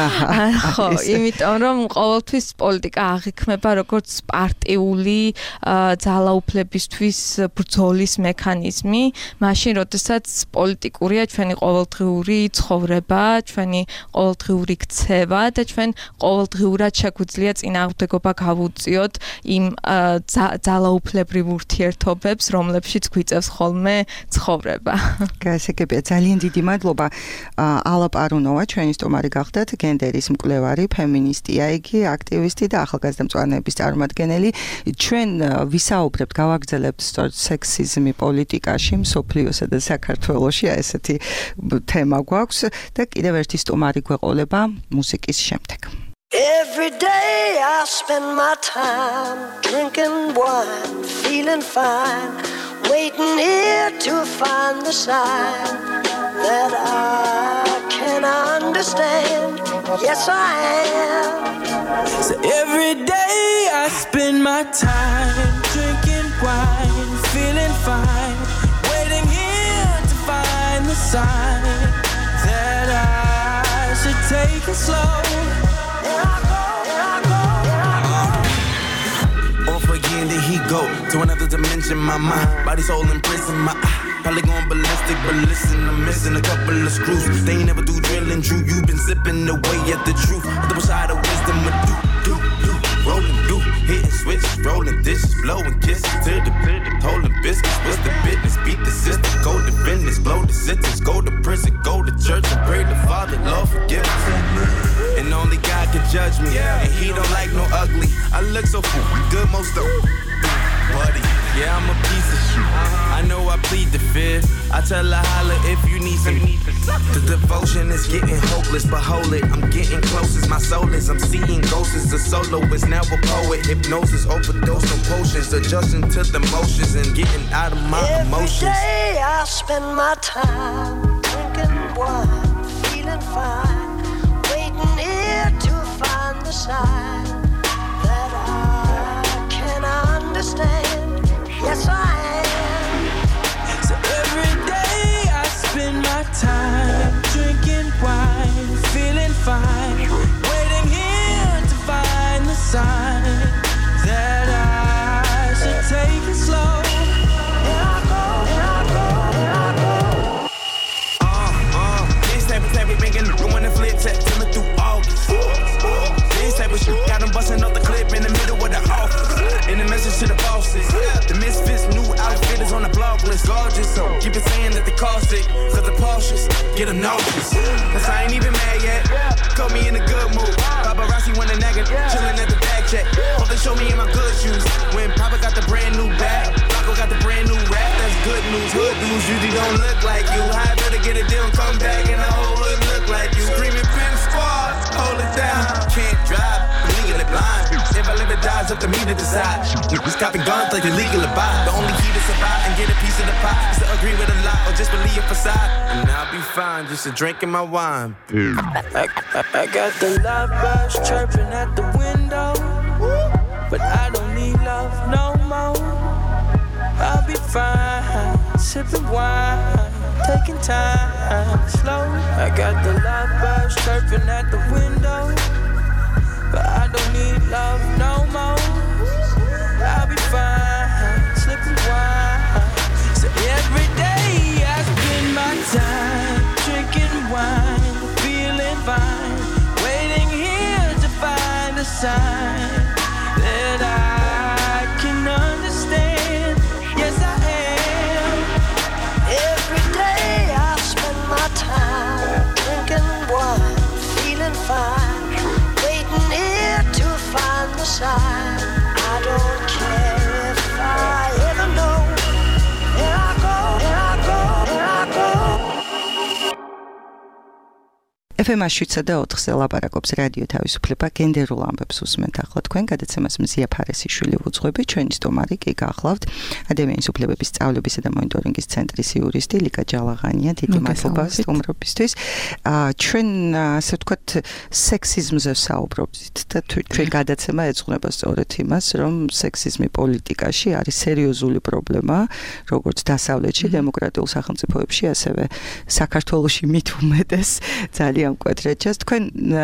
Speaker 4: ხო, იმიტომ რომ ყოველთვის პოლიტიკა აღიქმება როგორც პარტიული ძალაუფლებისთვის ბრძოლის მექანიზმი, მაშინ როდესაც პოლიტიკურია ჩვენი ყოველდღიური ცხოვრება, ჩვენი ყოველდღიური ქცევა და ჩვენ ყოველდღიურად შეგვიძლია წინააღმდეგობა გავუწიოთ იმ ძალაუფლებრივ ურთიერთობებს, რომლებშიც გვიწევს ხოლმე ცხოვრება.
Speaker 3: გასაგებია, ძალიან დიდი მადლობა. ალა პარუნოვა, ჩვენი სტუმარი გახდათ, გენდერის მკვლევარი, ფემინისტია იგი, აქტივისტი და ახალგაზრდა მწვანეების წარმომადგენელი. ჩვენ ვისაუბრებთ, გავაგრძელებთ სწორედ სექსიზმი პოლიტიკაში, მსოფლიოსა და საქართველოში, ესეთი თემა გვაქვს და კიდევ ერთი სტუმარი გვეყოლება მუსიკის შემდეგ.
Speaker 7: Every day I spend my time drinking wine, feeling fine, waiting here to find the sign that I can understand. Yes, I am.
Speaker 8: So every day I spend my time drinking wine, feeling fine, waiting here to find the sign that I should take it slow. Again, there he go to another dimension. My mind, body, soul in prison. My eye, probably going ballistic, but listen, I'm missing a couple of screws. They ain't never do drilling, Drew. You've been zipping away at the truth. The side of wisdom, do, do, do, rolling, do. Hitting switches, rolling dishes, blowing kisses to the holding biscuits. What's the business? Beat the system, go to business, blow the sentence, go to prison, go to church and pray the Father, Lord forgive us. And only God can judge me, and He don't like no ugly. I look so good most of buddy. Yeah, I'm a piece of shit. I know I plead the fifth. I tell her holla if you need some. The devotion is getting hopeless, but hold it. I'm getting close as my soul is. I'm seeing ghosts as a soloist, now a poet. Hypnosis, overdose, no potions. Adjusting to the motions and getting out of my
Speaker 7: Every
Speaker 8: emotions.
Speaker 7: Every day I spend my time drinking wine, feeling fine, waiting here to find the sign that I can understand. Yes, I am.
Speaker 8: So every day I spend my time drinking wine, feeling fine, waiting here to find the sign that I should take it slow.
Speaker 7: Here I go, here I go, here I go.
Speaker 8: Uh, uh, this type of type we making, going to flip, tap, till me through August. This type of shit got them busting off the clip in the middle of the office. In the message to the bosses, the misfits, new outfitters on the blog list. Gorgeous, so keep it saying that they cost it. Cause the Porsches get them nauseous. Cause I ain't even mad yet. Caught me in a good mood. Paparazzi when the nagger, chillin' at the bag check. Hope they show me in my good shoes. When Papa got the brand new bag, Paco got the brand new rap. That's good news. Hood dudes usually don't look like you. I better get a deal and come back and the whole hood look like you. Screaming pin squad, hold it down. Can't drive, I'm legally blind. If I live or die, it's up to me to decide. Niggas copping guns like illegal to buy. The only key to survive and get a piece of the pie is to agree with a lie or just believe a facade. And I'll be fine, just a drink in my wine. I, I, I got the love birds chirping at the window, but I don't need love no more. I'll be fine, sipping wine, taking time slow. I got the love birds chirping at the window, but I don't need love no more. I'll be fine, slipping wine. So every day I spend my time drinking wine, feeling fine, waiting here to find a sign that I can understand. Yes, I am.
Speaker 7: Every day I spend my time drinking wine, feeling fine, waiting here to find the sign. I don't care if I ever know. Here I go, here I go, here I go.
Speaker 3: эф эм შვიდსა და ოთხზე ლაპარაკობს რადიო თავისუფლება, გენდერულ ამბებს უსმენთ ახლა თქვენ, გადაცემას მზია ფარესიშვილი ვუძღვები, ჩვენი სტუმარი კი გახლავთ ადამიანის უფლებების სწავლებისა და მონიტორინგის ცენტრის იურისტი ლიკა ჯალაღანია. დიდი მადლობა სტუმრობისთვის. ჩვენ ასე ვთქვათ სექსიზმზე საუბრობთ და ჩვენ გადაცემა ეძღვნება სწორედ იმას, რომ სექსიზმი პოლიტიკაში არის სერიოზული პრობლემა, როგორც დასავლეთში, დემოკრატიულ სახელმწიფოებში, ასევე საქართველოში მით უმეტეს ძალიან მკვეთრეთчас თქვენ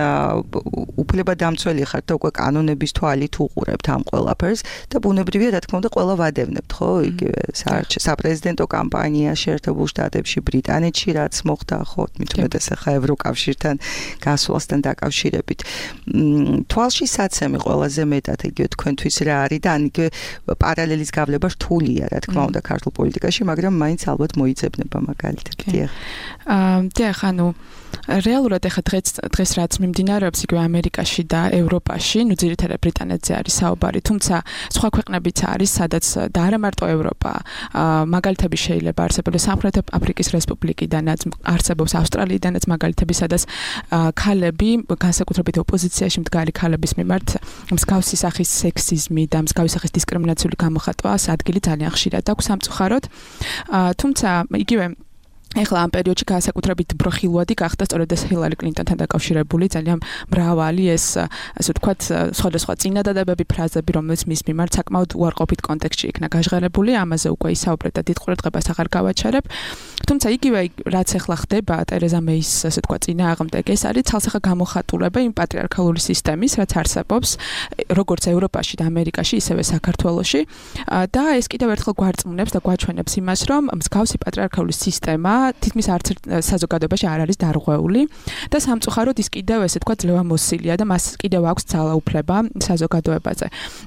Speaker 3: უფლება დამცველი ხართ და უკვე კანონების თვალით უყურებთ ამ ყველაფერს და ბუნებრივია რა თქმა უნდა ყველა ვადევნებთ ხო იგივე საპრეზიდენტო კამპანია შეერთებულ შტატებში ბრიტანეთში რაც მოხდა ხო მით უმეტეს ახლა ევროკავშირთან გასვლასთან დაკავშირებით თვალში საცემი ყველაზე მეტად იგივე თქვენთვის რა არის და ან იგივე პარალელის გავლება რთულია რა თქმა უნდა ქართულ პოლიტიკაში მაგრამ მაინც ალბათ მოიძებნება მაგალითად დიახ
Speaker 9: აა დიახ ანუ რეალურად ახლა დღეს დღეს რაც მიმდინარეობს იგივე ამერიკაში და ევროპაში, ნუ ძირითადად ბრიტანეთზე არის საუბარი, თუმცა სხვა ქვეყნებიც არის, სადაც და არა მარტო ევროპა, მაგალითები შეიძლება არსებობდეს სამხრეთ აფრიკის რესპუბლიკიდანაც, არსებობს ავსტრალიიდანაც მაგალითები, სადაც ქალები, განსაკუთრებით ოპოზიციაში მდგარი ქალების მიმართ მსგავსი სახის სექსიზმი და მსგავსი სახის დისკრიმინაციული გამოხატვას ადგილი ძალიან ხშირად აქვს სამწუხაროდ. თუმცა იგივე ეხლა ამ პერიოდში განსაკუთრებით ბროხილვადი გახდა სწორედ ეს ჰილარი კლინტონთან დაკავშირებული ძალიან მრავალი ეს ასე ვთქვათ სხვადასხვა წინადადებები ფრაზები რომელიც მის მიმართ საკმაოდ უარყოფით კონტექსტში იქნა გაჟღერებული ამაზე უკვე ისაუბრეთ და დიდ ყურადღებას აღარ გავაჩერებ თუმცა იგივე რაც ეხლა ხდება ტერეზა მეის ასე ვთქვათ წინააღმდეგ ეს არის ცალსახა გამოხატულება იმ პატრიარქალური სისტემის რაც არსებობს როგორც ევროპაში და ამერიკაში ისევე საქართველოში და ეს კიდევ ერთხელ გვარწმუნებს და გვაჩვენებს იმას რომ მსგავსი პატრიარქალური სისტემა თითქმის არც საზოგადოებაში არ არის დარღვეული და სამწუხაროდ ის კიდევ ესე თქვა ძლევამოსილია და მას კიდევ აქვს ძალაუფლება საზოგადოებაზე.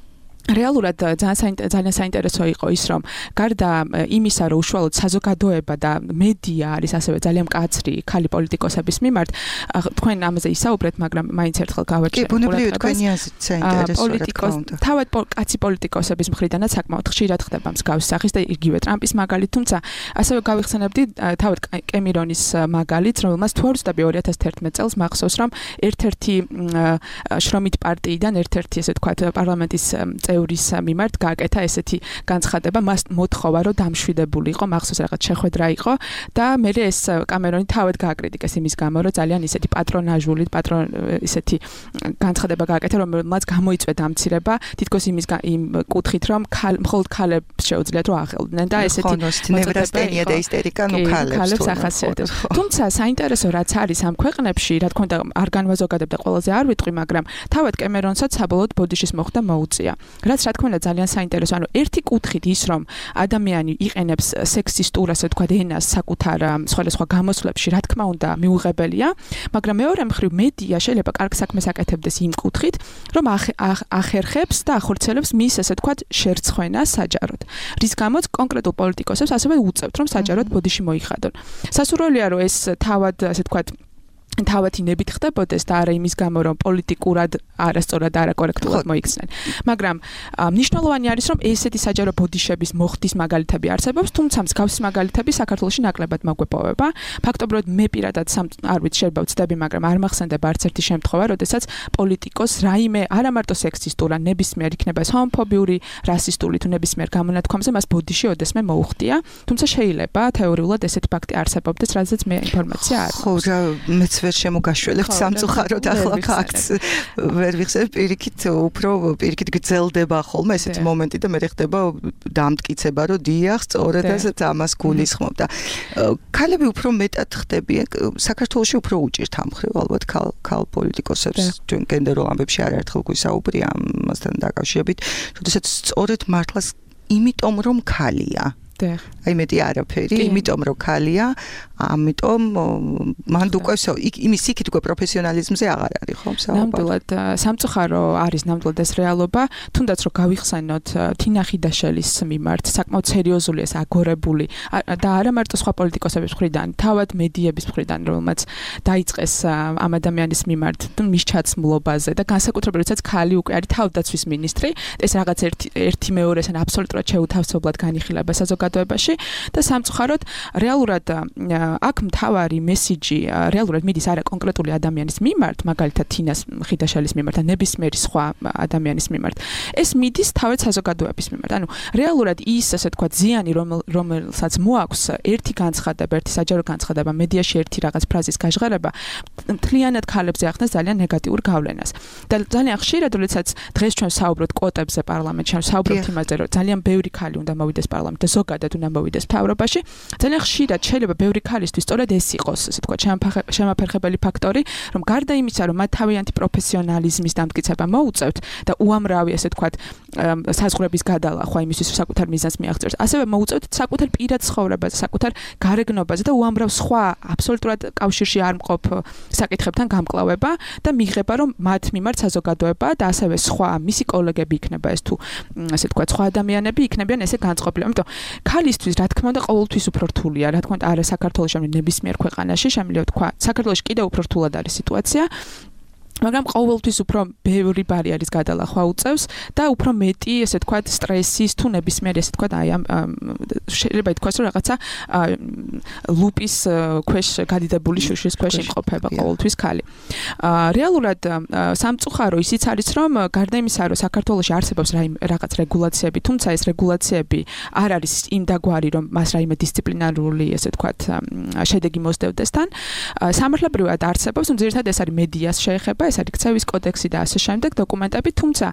Speaker 9: რეალურად ძალიან ძალიან საინტერესო იყო ის რომ გარდა იმისა რომ უშუალოდ საზოგადოება და მედია არის ასევე ძალიან მკაცრი ქალი პოლიტიკოსების მიმართ თქვენ ამაზე ისაუბრეთ მაგრამ მაინც ერთხელ გავაჩერეთ
Speaker 3: კი ბუნებრივია თქვენი აზრით საინტერესო
Speaker 9: პოლიტიკოს თავად კაცი პოლიტიკოსების მხრიდანაც საკმაოდ ხშირად ხდება მსგავსი სახის და იგივე ტრამპის მაგალით თუმცა ასევე გავიხსენებდი თავად კემირონის მაგალითს რომელმაც თუ არ ვცდები ორი ათას თერთმეტ წელს მახსოვს რომ ერთ-ერთი შრომით პარტიიდან ერთ-ერთი ესე ვთქვათ პარლამენტის ევრის მიმართ გააკეთა ესეთი განცხადება მას მოთხოვა რომ დამშვიდებული იყო მახსოვს რაღაც შეხვედრა იყო და მე ეს კამერონი თავად გააკრიტიკეს იმის გამო რომ ძალიან ისეთი პატრონაჟული პატრონ ისეთი განცხადება გააკეთა რომელმაც გამოიწვია დამცირება თითქოს იმის იმ კუთხით რომ მხოლოდ ქალებს შეუძლიათ რომ აღელვდნენ და ესეთი
Speaker 3: ნევრასთენია და ისტერიკა ნუ ქალებს
Speaker 9: ახასიათებს თუმცა საინტერესო რაც არის ამ ქვეყნებში რა თქმა უნდა არ განვაზოგადებ და ყველაზე არ ვიტყვი მაგრამ თავად კემერონსაც საბოლოოდ ბოდიშის მოხდა მოუწია რაც რა თქმა უნდა ძალიან საინტერესო ანუ ერთი კუთხით ის რომ ადამიანი იყენებს სექსისტურ ასე ვთქვათ ენას საკუთარ სხვადასხვა გამოსვლებში რა თქმა უნდა მიუღებელია მაგრამ მეორე მხრივ მედია შეიძლება კარგ საქმეს აკეთებდეს იმ კუთხით რომ ახერხებს და ახორციელებს მის ასე ვთქვათ შერცხვენას საჯაროდ რის გამოც კონკრეტულ პოლიტიკოსებს ასევე უწევთ რომ საჯაროდ ბოდიში მოიხადონ სასურველია რომ ეს თავად ასე ვთქვათ თავათი ნებით ხდებოდეს და არა იმის გამო რომ პოლიტიკურად არასწორად და არაკორექტულად მოიქცნენ. მაგრამ მნიშვნელოვანი არის რომ ესეთი საჯარო ბოდიშების მოხდის მაგალითები არსებობს, თუმცა მსგავსი მაგალითები საქართველოში ნაკლებად მოგვეპოვება. ფაქტობრივად მე პირადად არ ვიცი შეიძლება ვცდები, მაგრამ არ მახსენდება არც ერთი შემთხვევა, როდესაც პოლიტიკოს რაიმე არა მარტო სექსისტურა, ნებისმიერ იქნება ეს ჰომოფობიური, რასისტული თუ ნებისმიერ გამონათქვამზე მას ბოდიში ოდესმე მოუხდია. თუმცა შეიძლება თეორიულად ესეთი ფაქტი არსებობდეს, რაზეც მე ინფორმაცია არ
Speaker 3: ხო, რა მეც ვერ შემოგაშველებთ სამწუხაროდ ახლა ფაქტს ვერ ვიხსენებ პირიქით უფრო პირიქით გრძელდება ხოლმე ესეთი მომენტი და მე ხდება დამტკიცება რომ დიახ სწორედ ასეც ამას გულისხმობ და ქალები უფრო მეტად ხდებიან საქართველოში უფრო უჭირთ ამ ხრივ ალბათ ქალ ქალ პოლიტიკოსებს ჩვენ გენდერულ ამბებში არაერთხელ გვისაუბრია ამასთან დაკავშირებით როდესაც სწორედ მართლაც იმიტომ რომ ქალია აი მეტი არაფერი, იმიტომ რომ ქალია, ამიტომ მან უკვე იმის იქით უკვე პროფესიონალიზმზე აღარ არის ხო საუბარი.
Speaker 9: ნამდვილად სამწუხარო არის ნამდვილად ეს რეალობა, თუნდაც რომ გავიხსენოთ თინა ხიდაშელის მიმართ საკმაოდ სერიოზული ეს აგორებული და არა მარტო სხვა პოლიტიკოსების მხრიდან, თავად მედიების მხრიდან, რომელმაც დაიწყეს ამ ადამიანის მიმართ მის ჩაცმულობაზე და განსაკუთრებით როდესაც ქალი უკვე არის თავდაცვის მინისტრი, ეს რაღაც ერთი ერთი მეორეს ან აბსოლუტურად შეუთავსებლად განიხილება საზოგადოებაში და სამწუხაროდ რეალურად აქ მთავარი მესიჯი რეალურად მიდის არა კონკრეტული ადამიანის მიმართ, მაგალითად თინას ხიდაშელის მიმართ და ნებისმიერი სხვა ადამიანის მიმართ. ეს მიდის თავად საზოგადოების მიმართ. ანუ რეალურად ის ასე თქვა ზიანი რომელსაც მოაქვს ერთი განცხადება, ერთი საჯარო განცხადება, მედიაში ერთი რაღაც ფრაზის გაჟღერება, მთლიანად ქალებზე ახდენს ძალიან ნეგატიურ გავლენას. და ძალიან ხშირად როდესაც დღეს ჩვენ საუბრობთ კვოტებზე პარლამენტში, საუბრობთ იმაზე, რომ ძალიან ბევრი ქალი უნდა მოვიდეს პარლამენტში და ზოგადად უნდა მოვიდეს მთავრობაში, ძალიან ხშირად შეიძლება ბევრი ქალისთვის სწორედ ეს იყოს, ასე თქვა, შემაფერხებელი ფაქტორი, რომ გარდა იმისა, რომ მათ თავიანთი პროფესიონალიზმის დამტკიცება მოუწევთ და უამრავი, ასე თქვა, საზღვრების გადალახვა იმისთვის, რომ საკუთარ მიზანს მიაღწიოს, ასევე მოუწევთ საკუთარ პირად ცხოვრებაზე, საკუთარ გარეგნობაზე და უამრავ სხვა აბსოლუტურად კავშირში არ მყოფ საკითხებთან გამკლავება და მიიღება, რომ მათ მიმართ საზოგადოება და ასევე სხვა მისი კოლეგები იქნება ეს თუ, ასე თქვა, სხვა ადამიანები იქნებიან ესე განწყობილი. ამიტომ ქალისთვის რა თქმა უნდა ყოველთვის უფრო რთულია, რა თქმა უნდა არა საქართველოში, ანუ ნებისმიერ ქვეყანაში შემიძლია თქვა, საქართველოში კიდევ უფრო რთულად არის სიტუაცია. მაგრამ ყოველთვის უფრო ბევრი ბარიერის გადალახვა უწევს და უფრო მეტი, ესე ვთქვათ, სტრესის თუ ნებისმიერ, ესე ვთქვათ, აი ამ შეიძლება ითქვას, რომ რაღაცა ლუპის ქვეშ გადიდებული შუშის ქვეშ იმყოფება ყოველთვის ქალი. რეალურად სამწუხარო ისიც არის, რომ გარდა იმისა, რომ საქართველოში არსებობს რაღაც რეგულაციები, თუმცა ეს რეგულაციები არ არის იმ დაგვარი, რომ მას რაიმე დისციპლინარული, ესე ვთქვათ, შედეგი მოსდევდეს თან. სამართლებრივად არსებობს, თუმცა ძირითადად ეს არის მედიას შეეხება ეს არის ქცევის კოდექსი და ასე შემდეგ დოკუმენტები, თუმცა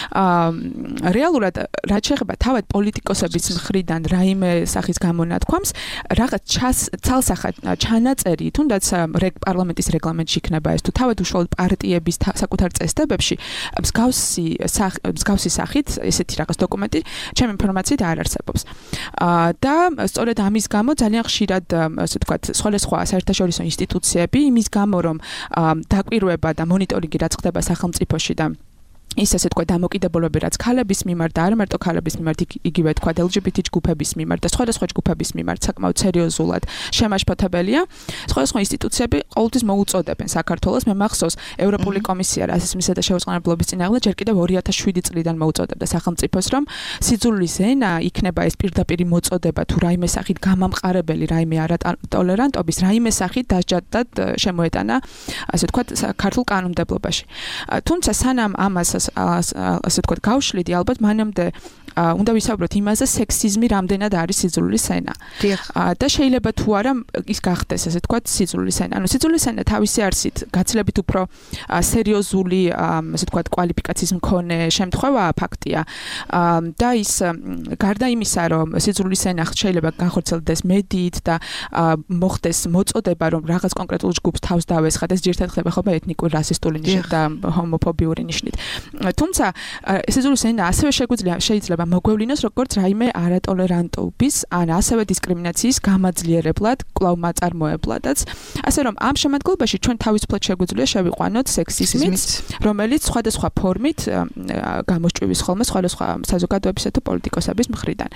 Speaker 9: რეალურად რაც შეეხება თავად პოლიტიკოსების მხრიდან რაიმე სახის გამონათქვამს, რაღაც ცალსახად ჩანაწერი, თუნდაც პარლამენტის რეგლამენტში იქნება ეს თუ თავად უშუალოდ პარტიების საკუთარ წესდებებში მსგავსი მსგავსი სახით ესეთი რაღაც დოკუმენტი ჩემი ინფორმაციით არ არსებობს. და სწორედ ამის გამო ძალიან ხშირად, ასე ვთქვათ, სხვადასხვა საერთაშორისო ინსტიტუციები იმის გამო, რომ დაკვირვება და მონიტორინგი რაც ხდება სახელმწიფოში და ის ასე თქვა დამოკიდებულები რაც ქალების მიმართ და არა მარტო ქალების მიმართ იგივე თქვა ელ ჯი ბი თი ჯგუფების მიმართ და სხვადასხვა ჯგუფების მიმართ საკმაოდ სერიოზულად შემაშფოთებელია. სხვადასხვა ინსტიტუციები ყოველთვის მოუწოდებენ საქართველოს მე მახსოვს ევროპული კომისია რასიზმისა და შეუწყნებლობის წინააღმდეგ ჯერ კიდევ ორი ათას შვიდი წლიდან მოუწოდებდა სახელმწიფოს რომ სიძულვის ენა იქნება ეს პირდაპირი მოწოდება თუ რაიმე სახით გამამყარებელი რაიმე არატოლერანტობის რაიმე სახით დასჯადად შემოეტანა ასე თქვა ქართულ კანონმდებლობაში. თუმცა სანამ ამას ასე თქვა გავშლიდი ალბათ მანამდე უნდა ვისაუბროთ იმაზე სექსიზმი რამდენად არის სიძულვის ენა. და შეიძლება თუ არა ის გახდეს ასე თქვა სიძულვის ენა. ანუ სიძულვის ენა თავისი არსით გაცილებით უფრო სერიოზული ასე თქვა კვალიფიკაციის მქონე შემთხვევაა ფაქტია. და ის გარდა იმისა რომ სიძულვის ენა შეიძლება განხორციელდეს მედიით და მოხდეს მოწოდება რომ რაღაც კონკრეტულ ჯგუფს თავს დავესხადეს ძირითადად ხდება ხოლმე ეთნიკური რასისტული ნიშნით და ჰომოფობიური ნიშნით. თუმცა სიძულვის ენა ასევე შეგვიძლია შეიძლება მოგვევლინოს როგორც რაიმე არატოლერანტობის ან ასევე დისკრიმინაციის გამაძლიერებლად, კვლავ მაწარმოებლადაც. ასე რომ ამ შემადგენლობაში ჩვენ თავისუფლად შეგვიძლია შევიყვანოთ სექსიზმიც, რომელიც სხვადასხვა ფორმით გამოსჭვივის ხოლმე სხვადასხვა საზოგადოებისა თუ პოლიტიკოსების მხრიდან.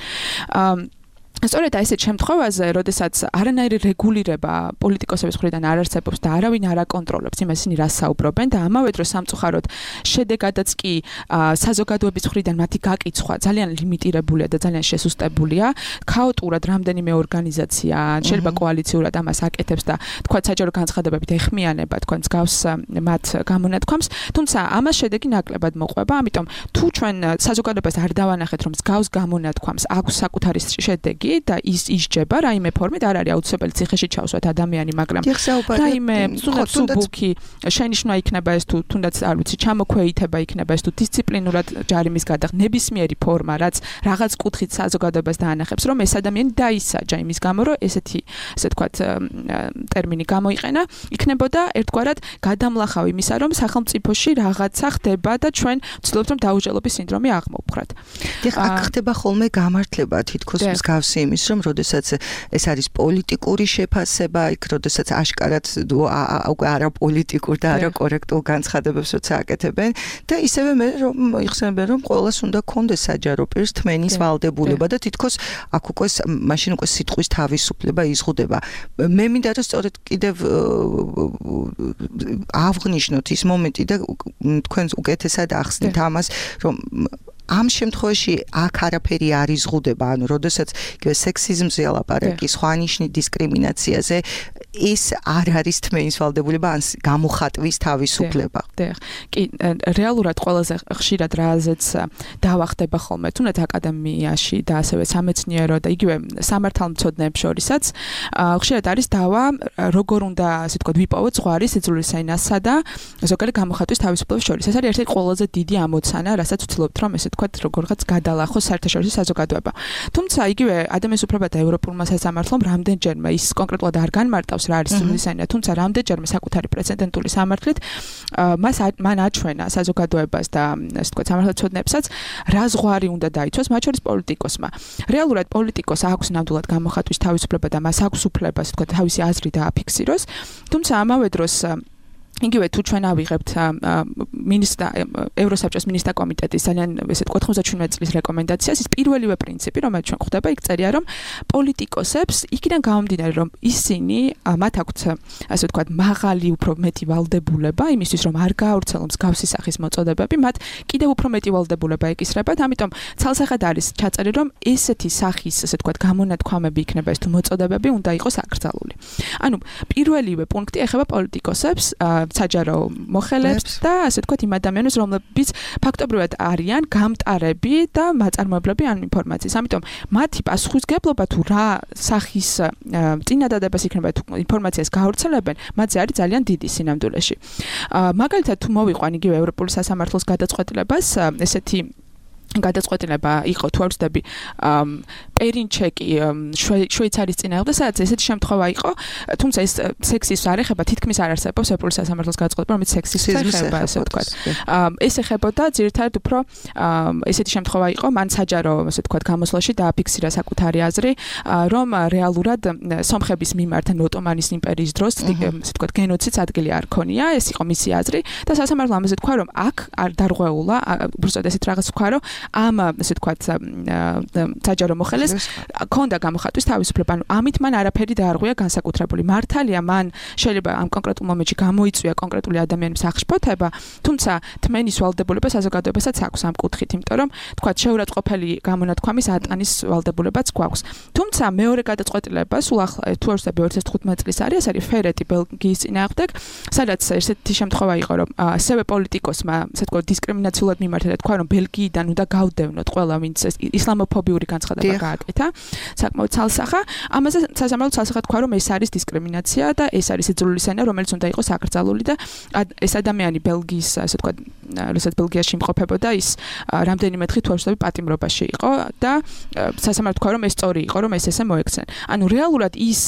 Speaker 9: სწორედ აი ესეთ შემთხვევაზე, როდესაც არანაირი რეგულირება პოლიტიკოსების მხრიდან არ არსებობს და არავინ არ აკონტროლებს იმას ისინი რას საუბრობენ და ამავე დროს სამწუხაროდ შედეგადაც კი საზოგადოების მხრიდან მათი გაკიცხვა ძალიან ლიმიტირებულია და ძალიან შესუსტებულია. ქაოტურად რამდენიმე ორგანიზაცია შეიძლება კოალიციურად ამას აკეთებს და თქვა საჯარო განცხადებებით ეხმიანება თქვა მსგავს მათ გამონათქვამს, თუმცა ამას შედეგი ნაკლებად მოყვება, ამიტომ თუ ჩვენ საზოგადოებას არ დავანახეთ რომ მსგავს გამონათქვამს აქვს საკუთარი შედეგი და ის ისჯება რაიმე ფორმით არ არის აუცილებელი ციხეში ჩავსვათ ადამიანი, მაგრამ რაიმე სუბუქი შენიშვნა იქნება ეს თუ თუნდაც არ ვიცი ჩამოქვეითება იქნება ეს თუ დისციპლინურად ჯარიმის გადაღ ნებისმიერი ფორმა რაც რაღაც კუთხით საზოგადოებას დაანახებს რომ ეს ადამიანი დაისაჯა იმის გამო რომ ესეთი ასე თქვათ ტერმინი გამოიყენა იქნებოდა ერთგვარად გადამლახავი იმისა რომ სახელმწიფოში რაღაცა ხდება და ჩვენ ვცდილობთ რომ დაუჯელობის სინდრომი აღმოვხვრათ.
Speaker 3: აქ ხდება ხოლმე გამართლება თითქოს მსგავსი იმის რომ როდესაც ეს არის პოლიტიკური შეფასება, იქ როდესაც აშკარად უკვე არა პოლიტიკურ და არა კორექტულ განცხადებებს როცა აკეთებენ და ისევე მე რომ იხსენებენ რომ ყოველას უნდა კონდეს საჯარო პირს თმენის ვალდებულება და თითქოს აქ უკვე მაშინ უკვე სიტყვის თავისუფლება იზღუდება. მე მინდა რომ სწორედ კიდევ ავღნიშნოთ ის მომენტი და თქვენ უკეთესად ახსნით ამას რომ ამ შემთხვევაში აქ არაფერი არ იზღუდება, ანუ როდესაც სექსიზმზე ლაპარაკი, სხვა ნიშნის დისკრიმინაციაზე ეს არ არის თმენის ვალდებულება ან გამოხატვის თავისუფლება.
Speaker 9: კი, რეალურად ყველაზე ხშირად რაზეც დავახდება ხოლმე თუნდაც აკადემიაში და ასევე სამეცნიერო და იგივე სამართალმცოდნეებს შორისაც ხშირად არის დავა როგორ უნდა ასე ვთქვათ ვიპოვოთ ზღვარი სიძულვის ენასა და ზოგადად გამოხატვის თავისუფლების შორის. ეს არის ერთ-ერთი ყველაზე დიდი ამოცანა, რასაც ვცდილობთ რომ ესე თქვათ როგორღაც გადალახოს საერთაშორისო საზოგადოება. თუმცა იგივე ადამიანის უფლებათა ევროპულმა სასამართლომ რამდენჯერმე ის კონკრეტულად არ განმარტავს რა არის სიძულვის ენა, თუმცა რამდენჯერმე საკუთარი პრეცედენტული სამართლით მას მან აჩვენა საზოგადოებას და ასე თქვათ სამართალმცოდნეებსაც რა ზღვარი უნდა დაიცვას მათ შორის პოლიტიკოსმა. რეალურად პოლიტიკოს აქვს ნამდვილად გამოხატვის თავისუფლება და მას აქვს უფლება ასე თქვათ თავისი აზრი დააფიქსიროს, თუმცა ამავე დროს იგივე თუ ჩვენ ავიღებთ მინისტრ ევროსაბჭოს მინისტრთა კომიტეტის ძალიან ესეთ ოთხმოცდაშვიდმეტი წლის რეკომენდაციას, ის პირველივე პრინციპი, რომელიც ჩვენ ხვდება, იქ წერია, რომ პოლიტიკოსებს იქიდან გამომდინარე, რომ ისინი მათ აქვთ ასე ვთქვათ მაღალი უფრო მეტი ვალდებულება იმისთვის, რომ არ გაავრცელონ მსგავსი სახის მოწოდებები, მათ კიდევ უფრო მეტი ვალდებულება ეკისრებათ, ამიტომ ცალსახად არის ჩაწერილი, რომ ესეთი სახის ასე ვთქვათ გამონათქვამები იქნება ეს თუ მოწოდებები უნდა იყოს აკრძალული. ანუ პირველივე პუნქტი ეხება პოლიტიკოსებს საჯარო მოხელებს და ასე თქვათ იმ ადამიანებს, რომლებიც ფაქტობრივად არიან გამტარები და მაწარმოებლები ამ ინფორმაციის. ამიტომ მათი პასუხისგებლობა თუ რა სახის წინადადებას იქნება თუ ინფორმაციას გაავრცელებენ, მათზე არის ძალიან დიდი სინამდვილეში. მაგალითად თუ მოვიყვან იგივე ევროპული სასამართლოს გადაწყვეტილებას, ესეთი გადაწყვეტილება იყო თუ არ ვცდები პერინჩეკი შვეიცარიის წინააღმდეგ, სადაც ესეთი შემთხვევა იყო, თუმცა ეს სექსის არეხება თითქმის არ არსებობს ევროპული სასამართლოს გადაწყვეტილება, რომელიც სექსის ეხება, ასე ვთქვათ. ეს ეხებოდა ძირითადად უფრო ესეთი შემთხვევა იყო, მან საჯარო, ასე ვთქვათ, გამოსვლაში დააფიქსირა საკუთარი აზრი, რომ რეალურად სომხების მიმართ ოტომანის იმპერიის დროს, ასე ვთქვათ, გენოციდს ადგილი არ ქონია, ეს იყო მისი აზრი და სასამართლო ამაზე თქვა, რომ აქ არ დარღვეულა, უბრალოდ ესეთ რაღაც თქვა, რომ ამ ასე ვთქვათ საჯარო მოხელეს ქონდა გამოხატვის თავისუფლება, ანუ ამით მან არაფერი დაარღვია განსაკუთრებული. მართალია, მან შეიძლება ამ კონკრეტულ მომენტში გამოიწვია კონკრეტული ადამიანის აღშფოთება, თუმცა თმენის ვალდებულება საზოგადოებასაც აქვს ამ კუთხით, იმიტომ რომ თქვათ შეურაცხყოფელი გამონათქვამის ატანის ვალდებულებაც გვაქვს. თუმცა მეორე გადაწყვეტილება სულ ახლა თუ არ ვცდები ორი ათას თხუთმეტი წლის არის, ეს არის ფერეტი ბელგიის წინააღმდეგ, სადაც ესეთი შემთხვევა იყო, რომ ასევე პოლიტიკოსმა, ასე ვთქვათ, დისკრიმინაციულად მიმართა და თქვა, რომ ბელგიიდან უნდა გავდევნოთ ყველა, ვინც ისლამოფობიური განცხადება გააკეთა, საკმაოდ ცალსახა. ამაზე სასამართლო ცალსახა თქვა, რომ ეს არის დისკრიმინაცია და ეს არის იძულული სენა, რომელიც უნდა იყოს აკრძალული და ეს ადამიანი ბელგიის, ასე ვთქვათ, როცა ბელგიაში იმყოფებოდა, ის რამდენიმე დღე თუ არ ვცდები პატიმრობაში იყო და სასამართლო თქვა, რომ ეს სწორი იყო, რომ ეს ესე მოექცნენ. ანუ რეალურად ის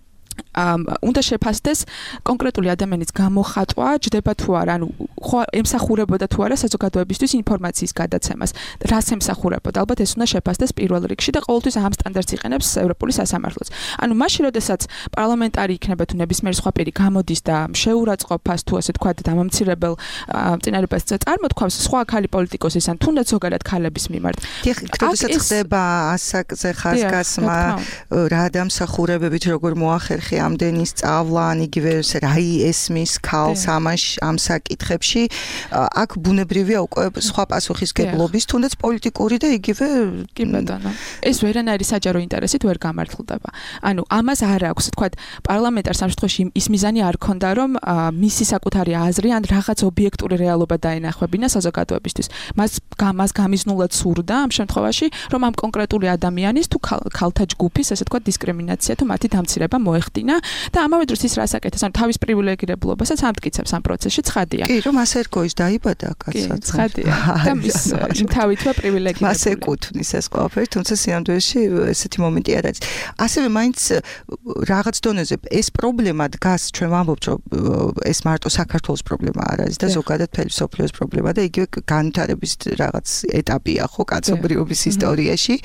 Speaker 9: უნდა შეფასდეს კონკრეტული ადამიანის გამოხატვა, ჯდება თუ არა, ანუ ხო ემსახურებოდა თუ არა საზოგადოებისთვის ინფორმაციის გადაცემას. რას ემსახურებოდა? ალბათ ეს უნდა შეფასდეს პირველ რიგში და ყოველთვის ამ სტანდარტს იყენებს ევროპული სასამართლოც. ანუ მაშინ, როდესაც პარლამენტარი იქნება თუ ნებისმიერი სხვა პირი გამოდის და შეურაცხყოფას თუ ასე თქვა დამამცირებელ წინარებას წარმოთქვამს სხვა ახალი პოლიტიკოსის ან თუნდაც ზოგადად ქალების მიმართ.
Speaker 3: როდესაც ხდება ასაკზე ხაზგასმა, რა დამსახურებებით როგორ მოახერხი ამდენი სწავლა, ან იგივე რაი ესმის ქალს ამაში ამ საკითხებში, აქ ბუნებრივია უკვე სხვა პასუხისგებლობის, თუნდაც პოლიტიკური და იგივე
Speaker 9: კი ბატონო. ეს ვერანაირი საჯარო ინტერესით ვერ გამართლდება. ანუ ამას არ აქვს, თქვათ, პარლამენტარს ამ შემთხვევაში ის მიზანი არ ქონდა, რომ მისი საკუთარი აზრი ან რაღაც ობიექტური რეალობა დაენახებინა საზოგადოებისთვის. მას მას გამიზნულად სურდა ამ შემთხვევაში, რომ ამ კონკრეტული ადამიანის თუ ქალთა ჯგუფის, ასე თქვათ, დისკრიმინაცია თუ მათი დამცირება მოეხდინა და ამავე დროს ის რას აკეთებს, ანუ თავის პრივილეგირებულობასაც ამტკიცებს ამ პროცესში, ცხადია.
Speaker 3: კი, რომ ასე რგოის დაიბადა კაცსაც.
Speaker 9: ცხადია. და მის თავითვე პრივილეგირებული.
Speaker 3: მას ეკუთვნის ეს ყველაფერი, თუმცა სინამდვილეში ესეთი მომენტი არ არის. ასევე მაინც რაღაც დონეზე ეს პრობლემა დგას, ჩვენ ვამბობთ, რომ ეს მარტო საქართველოს პრობლემა არ არის და ზოგადად მთელი მსოფლიოს პრობლემა და იგივე განვითარების რაღაც ეტაპია ხო კაცობრიობის ისტორიაში.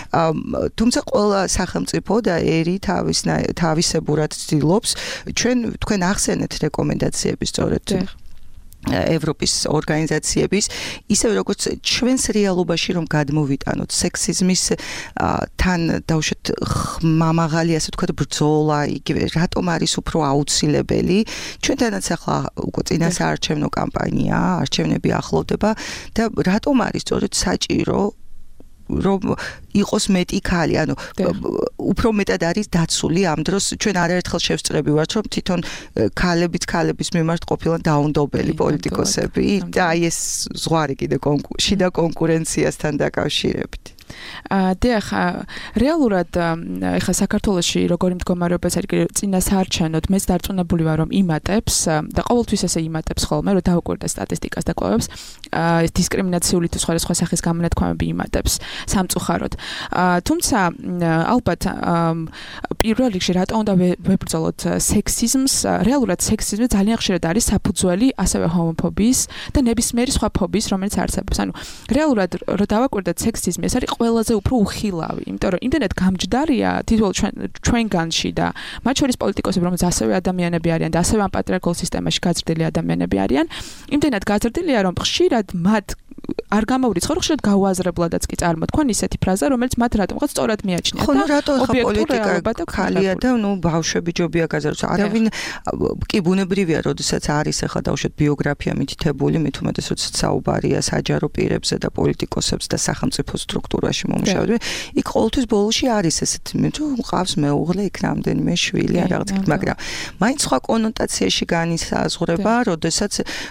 Speaker 3: თუმცა ყველა სახელმწიფო და ერი თავის თავისებურად ცდილობს, ჩვენ თქვენ ახსენეთ რეკომენდაციები სწორედ ევროპის ორგანიზაციების, ისევ როგორც ჩვენს რეალობაში რომ გადმოვიტანოთ სექსიზმის თან დავუშვათ ხმამაღალი, ასე ვთქვათ, ბრძოლა, იგივე რატომ არის უფრო აუცილებელი, ჩვენთანაც ახლა უკვე წინასაარჩევნო კამპანია, არჩევნები ახლოვდება და რატომ არის სწორედ საჭირო რომ იყოს მეტი ქალი, ანუ უფრო მეტად არის დაცული ამ დროს ჩვენ არაერთხელ შევსწრები ვართ, რომ თვითონ ქალებიც ქალების მიმართ ყოფილან დაუნდობელი პოლიტიკოსები და აი ეს ზღვარი კიდე შიდა კონკურენციასთან დაკავშირებით.
Speaker 9: დიახ, რეალურად ეხლა საქართველოში როგორი მდგომარეობა არის წინასაარჩევნოდ, მეც დარწმუნებული ვარ, რომ იმატებს და ყოველთვის ესე იმატებს ხოლმე, რომ დავუკვირდე სტატისტიკას და კვლევებს, ეს დისკრიმინაციული თუ სხვადასხვა სახის გამონათქვამები იმატებს სამწუხაროდ. თუმცა ალბათ პირველ რიგში რატომ უნდა ვებრძოლოთ სექსიზმს? რეალურად სექსიზმი ძალიან ხშირად არის საფუძველი ასევე ჰომოფობიის და ნებისმიერი სხვა ფობიის, რომელიც არსებობს. ანუ რეალურად რო დავაკვირდეთ სექსიზმი, ეს არის ყველაზე უფრო უხილავი, იმიტომ რომ იმდენად გამჯდარია თითოეულ ჩვენგანში და მათ შორის პოლიტიკოსები, რომელიც ასევე ადამიანები არიან და ასევე ამ პატრიარქულ სისტემაში გაზრდილი ადამიანები არიან, იმდენად გაზრდილია, რომ ხშირად მათ არ გამოვრიცხავ, ხშირად გაუაზრებლადაც კი წარმოთქვან ისეთი ფრაზა, რომელიც მათ რატომღაც სწორად მიაჩნია და
Speaker 3: ხო, ნუ რატო ხა პოლიტიკა ქალია და ნუ ბავშვები ჯობია გაზარდოს. არავინ კი ბუნებრივია, როდესაც არის ახლა დავუშვათ ბიოგრაფია მითითებული, მით უმეტეს როდესაც საუბარია საჯარო პირებზე და პოლიტიკოსებს და სახელმწიფო სტრუქტურაში მომუშავებენ, იქ ყოველთვის ბოლოში არის ესეთი, რომ ყავს მეუღლე, იქ რამდენიმე შვილი, რაღაც კი, მაგრამ მაინც სხვა კონოტაციაში განისაზღვრება, როდესაც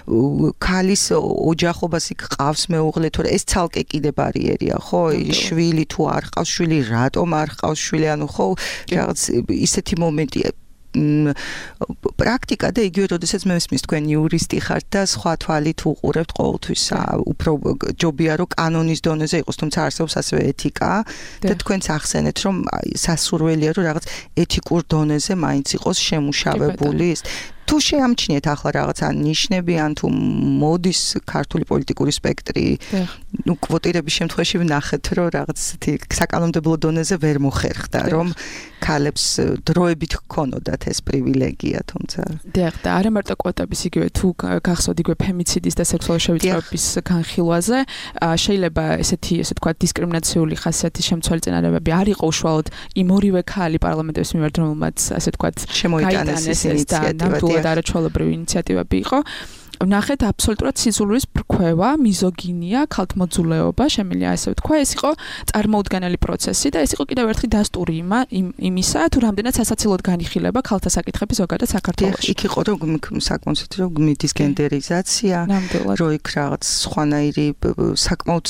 Speaker 3: ქალის ოჯახობას იქ ყავს მეუღლე, თორე ეს ცალკე კიდე ბარიერია, ხო? შვილი თუ არ ყავს შვილი, რატომ არ ყავს შვილი, ანუ ხო, რაღაც ისეთი მომენტია. პრაქტიკა და იგივე როდესაც მე ვისმის თქვენ იურისტი ხართ და სხვა თვალით უყურებთ ყოველთვის უფრო ჯობია რომ კანონის დონეზე იყოს, თუმცა არსებობს ასევე ეთიკა და თქვენც ახსენეთ რომ სასურველია რომ რაღაც ეთიკურ დონეზე მაინც იყოს შემუშავებული ის თუ შეამჩნიეთ ახლა რაღაცა ნიშნები ან თუ მოდის ქართული პოლიტიკური სპექტრი ნუ კვოტირების შემთხვევაში ვნახეთ რომ რაღაც ისეთი საკანონმდებლო დონეზე ვერ მოხერხდა რომ ქალებს დროებით ჰქონოდათ ეს პრივილეგია თუმცა
Speaker 9: დიახ და არა მარტო კვოტების იგივე თუ გახსოვთ იგივე ფემიციდის და სექსუალური შევიწროების განხილვაზე შეიძლება ესეთი ესე თქვა დისკრიმინაციული ხასიათის შემცველი წინადადებები არ იყო უშუალოდ იმ ორივე ქალი პარლამენტის მიმართ რომელმაც ასე თქვა
Speaker 3: შემოიტანეს ეს ინიციატივა
Speaker 9: და არაჩვეულებრივი ინიციატივები იყო. ვნახეთ აბსოლუტურად სიზულრის რქვევა, მიზოგინია, ქალთმოძულეობა, შემიძლია ასე ვთქვა, ეს იყო წარმოუდგენელი პროცესი და ეს იყო კიდევ ერთი დასტური იმა იმისა, თუ რამდენად სასაცილოდ განიხილება ქალთა საკითხები ზოგადად საქართველოში.
Speaker 3: იქ იყო რომ საკმაოდ რომ გმიდის გენდერიზაცია, რომ იქ რაღაც სხვანაირი საკმაოდ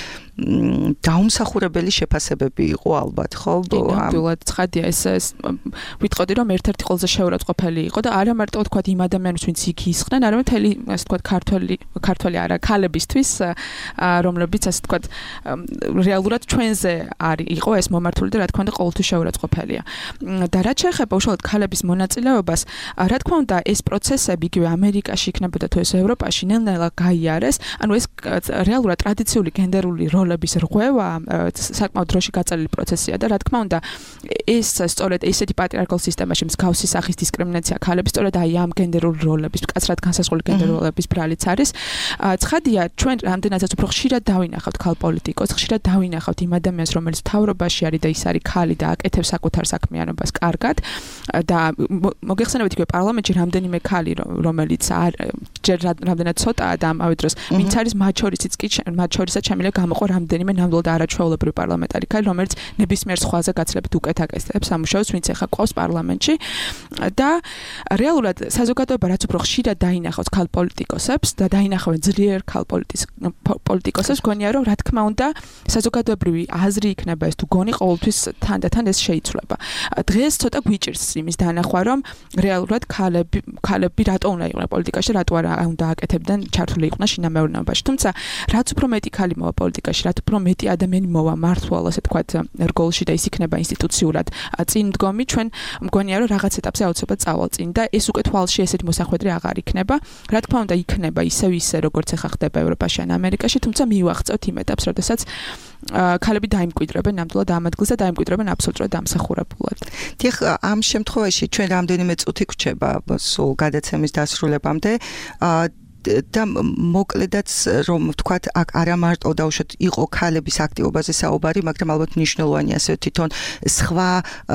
Speaker 3: დაუმსახურებელი შეფასებები იყო ალბათ, ხო?
Speaker 9: ნამდვილად ცხადია ეს ვიტყოდი რომ ერთ-ერთი ყველაზე შეურაცხყოფელი იყო და არა მარტო თქვა იმ ადამიანებს ვინც იქ ისხდნენ, არამედ მთელი ასე თქვა ქართველი ქართველი არა ქალებისთვის რომლებიც ასე თქვა რეალურად ჩვენზე არის იყო ეს მომართული და რა თქმა უნდა ყოველთვის შეურაცხყოფელია. და რაც შეეხება უშუალოდ ქალების მონაწილეობას, რა თქმა უნდა ეს პროცესები იგივე ამერიკაში იქნებოდა თუ ეს ევროპაში ნელ-ნელა გაიარეს, ანუ ეს რეალურად ტრადიციული გენდერული როლების რღვევა საკმაოდ დროში გაწელილი პროცესია და რა თქმა უნდა ეს სწორედ ესეთი პატრიარქალ სისტემაში მსგავსი სახის დისკრიმინაცია ქალების სწორედ აი ამ გენდერული როლების მკაცრად განსაზღვრული გენდერულობის ბრალიც არის. ცხადია ჩვენ რამდენადაც უფრო ხშირად დავინახავთ ქალ პოლიტიკოს, ხშირად დავინახავთ იმ ადამიანს რომელიც მთავრობაში არის და ის არის ქალი და აკეთებს საკუთარ საქმიანობას კარგად და მოგეხსენებათ იგივე პარლამენტში რამდენიმე ქალი რომელიც ჯერ რამდენად ცოტაა და ამავე დროს ვინც არის მათ შორისიც კი მათ შორისაც შემიძლია გამოყო რამდენიმე ნამდვილად არაჩვეულებრივი პარლამენტარი ქალი, რომელიც ნებისმიერ სხვაზე გაცილებით უკეთ აკეთებს სამუშაოს, ვინც ახლა ყავს პარლამენტში და რეალურად საზოგადოება რაც უფრო ხშირად დაინახავს ქალ პოლიტიკოსებს და დაინახავენ ძლიერ ქალ პოლიტიკოსებს, გონია რომ რა თქმა უნდა საზოგადოებრივი აზრი იქნება ეს თუ გონი ყოველთვის თანდათან ეს შეიცვლება. დღეს ცოტა გვიჭირს იმის დანახვა, რომ რეალურად ქალები ქალები რატო უნდა იყვნენ პოლიტიკაში, რატო არა უნდა აკეთებდნენ ჩართული იყვნენ შინამეურნეობაში. თუმცა რაც უფრო მეტი ქალი მოვა პოლიტიკაში, რაც უფრო მეტი ადამიანი მოვა მართლ ასე თქვათ რგოლში და ის იქნება ინსტიტუციურად წინდგომი, ჩვენ მგონია რომ რაღაც ეტაპზე აუცილებლად წავალ წინ და ეს უკვე თვალში ესეთი მოსახვედრი აღარ იქნება. რა თქმა უნდა იქნება ისევ ისე როგორც ახლა ხდება ევროპაში ან ამერიკაში, თუმცა მივახცევთ იმ ეტაპს, როდესაც ქალები დაიმკვიდრებენ ნამდვილად ამ ადგილზე და დაიმკვიდრებენ აბსოლუტურად დამსახურებულად.
Speaker 3: დიახ, ამ შემთხვევაში ჩვენ რამდენიმე წუთი გვჭება სულ გადაცემის დასრულებამდე და მოკლედაც რომ ვთქვათ აქ არა მარტო დაუშვათ იყო ქალების აქტივობაზე საუბარი, მაგრამ ალბათ მნიშვნელოვანია ასე თვითონ სხვა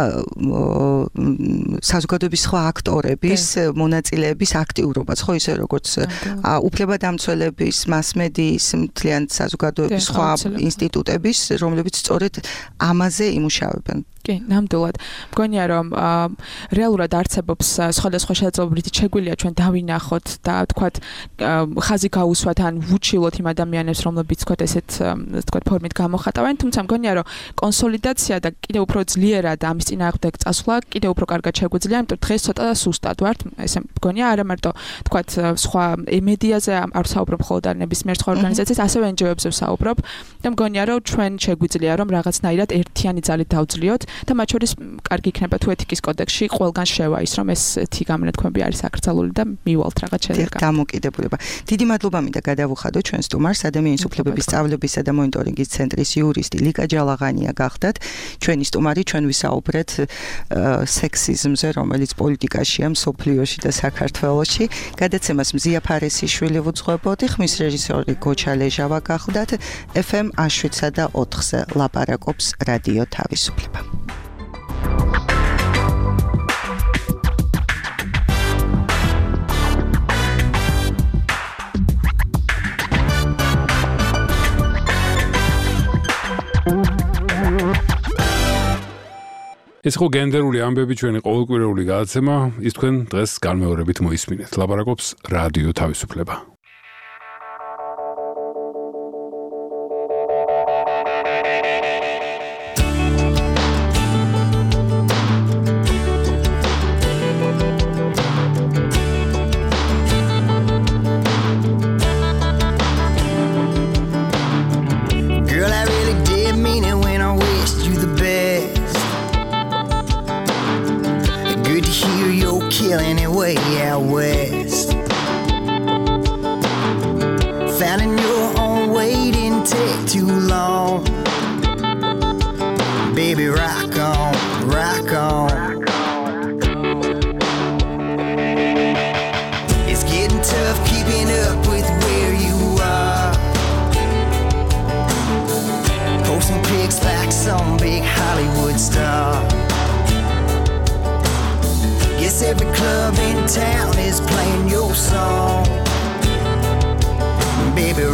Speaker 3: საზოგადოების სხვა აქტორების მონაწილეების აქტიურობაც, ხო ისე როგორც უფლებადამცველების, მასმედიის, მთლიან საზოგადოების სხვა ინსტიტუტების, რომლებიც სწორედ ამაზე იმუშავებენ.
Speaker 9: კი, ნამდვილად. მგონია რომ რეალურად არსებობს სხვადასხვა შესაძლებლობებით შეგვიძლია ჩვენ დავინახოთ და ვთქვათ ხაზი გაუსვათ ან ვუჩილოთ იმ ადამიანებს, რომლებიც ვთქვათ ესეთ ვთქვათ ფორმით გამოხატავენ, თუმცა მგონია რომ კონსოლიდაცია და კიდევ უფრო ძლიერად ამის წინააღმდეგ წასვლა კიდევ უფრო კარგად შეგვიძლია, იმიტომ რომ დღეს ცოტა სუსტად ვართ, ესე მგონია არა მარტო ვთქვათ სხვა მედიაზე არ საუბრობ მხოლოდ არ ნებისმიერ სხვა ორგანიზაციას, ასევე εν ჯი ო-ებზე ვსაუბრობ და მგონია რომ ჩვენ შეგვიძლია რომ რაღაცნაირად ერთიანი ძალით დავძლიოთ და მათ შორის კარგი იქნება თუ ეთიკის კოდექსში ყველგან შევა ის რომ ეს ეთი გამონათქვამები არის აკრძალული და მივალთ რაღაც შედეგად.
Speaker 3: დამოკიდებულება. დიდი მადლობა მინდა გადავუხადოთ ჩვენს სტუმარს, ადამიანის უფლებების სწავლებისა და მონიტორინგის ცენტრის იურისტი ლიკა ჯალაღანია გახდათ. ჩვენი სტუმარი, ჩვენ ვისაუბრეთ სექსიზმზე, რომელიც პოლიტიკაშია მსოფლიოში და საქართველოში. გადაცემას მზია ფარესიშვილი ვუძღვებოდი, ხმის რეჟისორი გოჩა ლეჟავა გახდათ. ეფ ემ შვიდსა და ოთხზე ლაპარაკობს რადიო თავისუფლება.
Speaker 2: ეს ხო გენდერული ამბები ჩვენი ყოველკვირეული გადაცემა, ის თქვენ დღეს განმეორებით მოისმინეთ. ლაპარაკობს რადიო თავისუფლება.
Speaker 10: Finding your own way didn't take too long. Baby, rock on, rock on. It's getting tough keeping up with where you are. Posting pics like some big Hollywood star. Guess every club in town is playing your song. Baby,